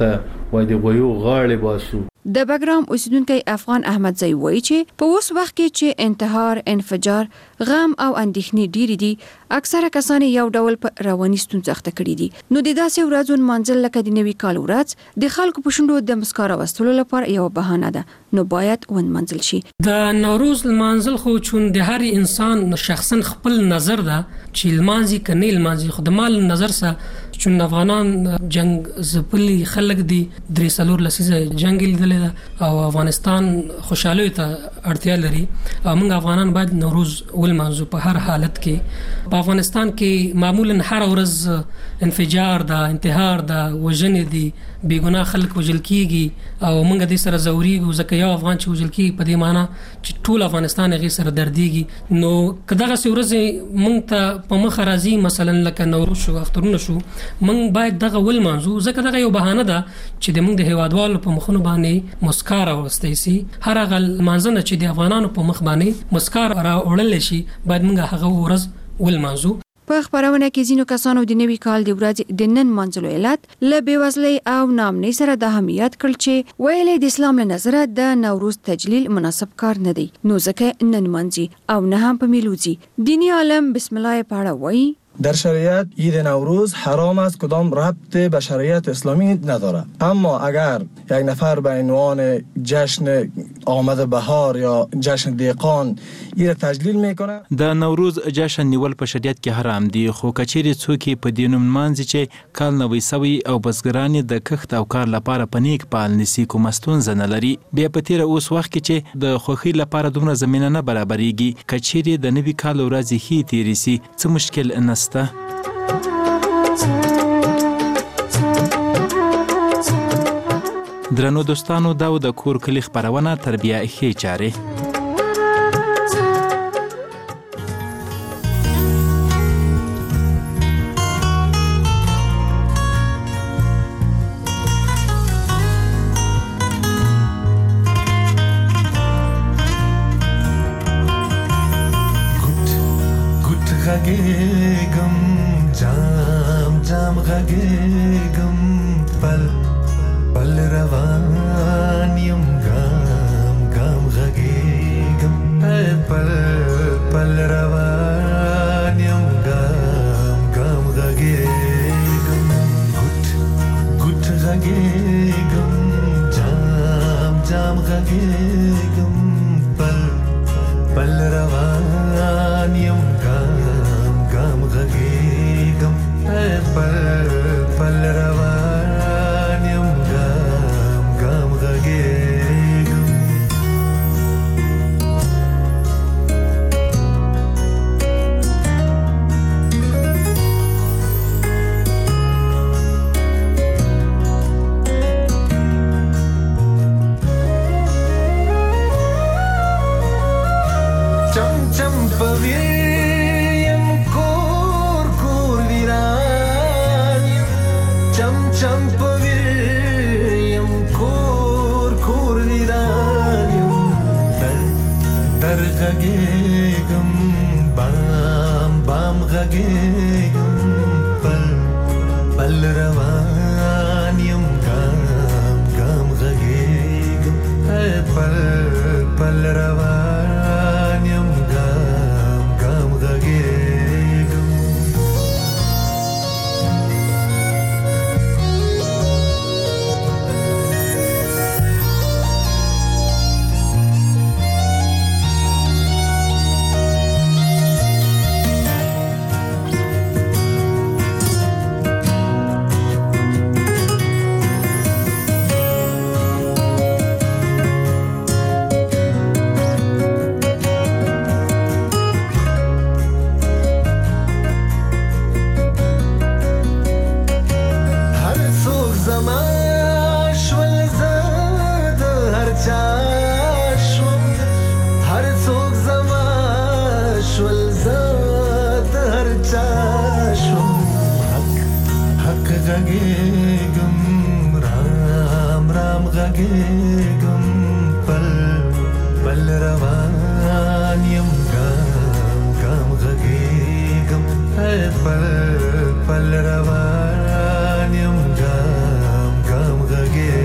وای د غویو غاړې باسو. د بګرام اوسیدونکو افغان احمد زئی وایي چې په اوس وخت کې چې انتحار، انفجار، غم او اندېښنې ډېری دي، اکثره کسان یو ډول په رواني ستونزه اخته کړي دي. نو د داسې ورځو منځل لکه د نوي کال ورځ د خلکو په شونډو د مسکا راوستلو لپاره یو بهانه ده، نو باید ونمنځل شي. د نوروز منځل خو چون د هر انسان شخصا خپل نظر ده چې لمانځي کني لمانځي، خو د مال نظر سره چون افغانان جنگ زپلی خلک دي، درې سلور لسیزه جنگ لیدل او افغانستان خوشاله ته اړتیا لري او موږ افغانان باید نوروز ولمانځو په هر حالت کې. په افغانستان کې معمولا هر ورځ انفجار ده، انتحار ده، وژنې دي، بې ګناه خلک وژل کیږي او موږ د سره زوريږو ځکه یو افغان چې وژل کیږي په دې معنی چې ټول افغانستان هغه سره درديږي. نو کداغه ورځ موږ ته په مخ راځي مثلا لکه نوروز شو، اخترونه شو، موږ باید دغه ولمانځو ځکه دغه یو بهانه ده چې د موږ د هیوادوالو په مخونو باندې مسکا راوستي سي. هر هغه منځنه چې د افغانانو په مخ باندې مسکا راوړل شي باید موږ هغه ورځ ولمانځو. په خبرونه کې ځینو کسانو د نوي کال د ورځې د نن منځلو علت له بیوزلۍ او نامنۍ سره د اهمیت کړ چې ویلې د اسلام له نظره د نوروز تجلیل مناسب کار نه دی، نو ځکه نن منځي او نه هم په میلوزی. دینی عالم بسم الله پاړه وایي در شریعت عید نوروز حرام است، کدام ربط به شریعت اسلامی نداره. اما اگر یک نفر به عنوان جشن آمد بهار یا جشن دیقان این تجلیل میکنه، د نوروز جشن نیول په شریعت کې حرام دي، خو کچېری څوک په دینوم مانځي چې کال نوې سوي او بزګران د کښت او کار لپاره پنیک پال نسی کوم ستونزه نه لري. بیا په تیر اوس وخت کې چې د خوخي لپاره دومره زمينه نه برابرېږي، کچېری د نوي کال ورځ هي تیری سي څه مشکل نه. درنو دوستانو، دا د کور کلی خبرونه تربیه ښې چارې. غږېږم جام جام غږېږم پل پل روان یم ګام ګام غږېږم پل پل روان یم ګام ګام غږېږم ګوټ ګوټ غږېږم جام جام غږېږم پل پل روان یم غږېږم پل پل روان یم ګام ګام غږېږم. چم چم پوي غږېږم بام بام غږېږم پل پل روان یم ګام ګام غږېږم پل پل روان یم ګام ګام غږېږم. غږېږم رام رام غږېږم پل پل روان یم ګام ګام غږېږم پل پل روان یم ګام ګام غږېږم.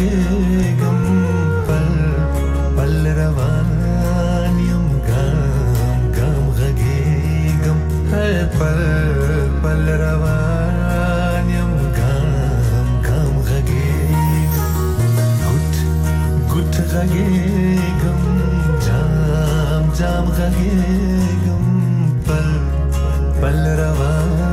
غږېږم پل پل روان یم ګام ګام غږېږم پل پل روان یم ګام ګام غږېږم ګوټ ګوټ غږېږم جام جام غږېږم پل پل روان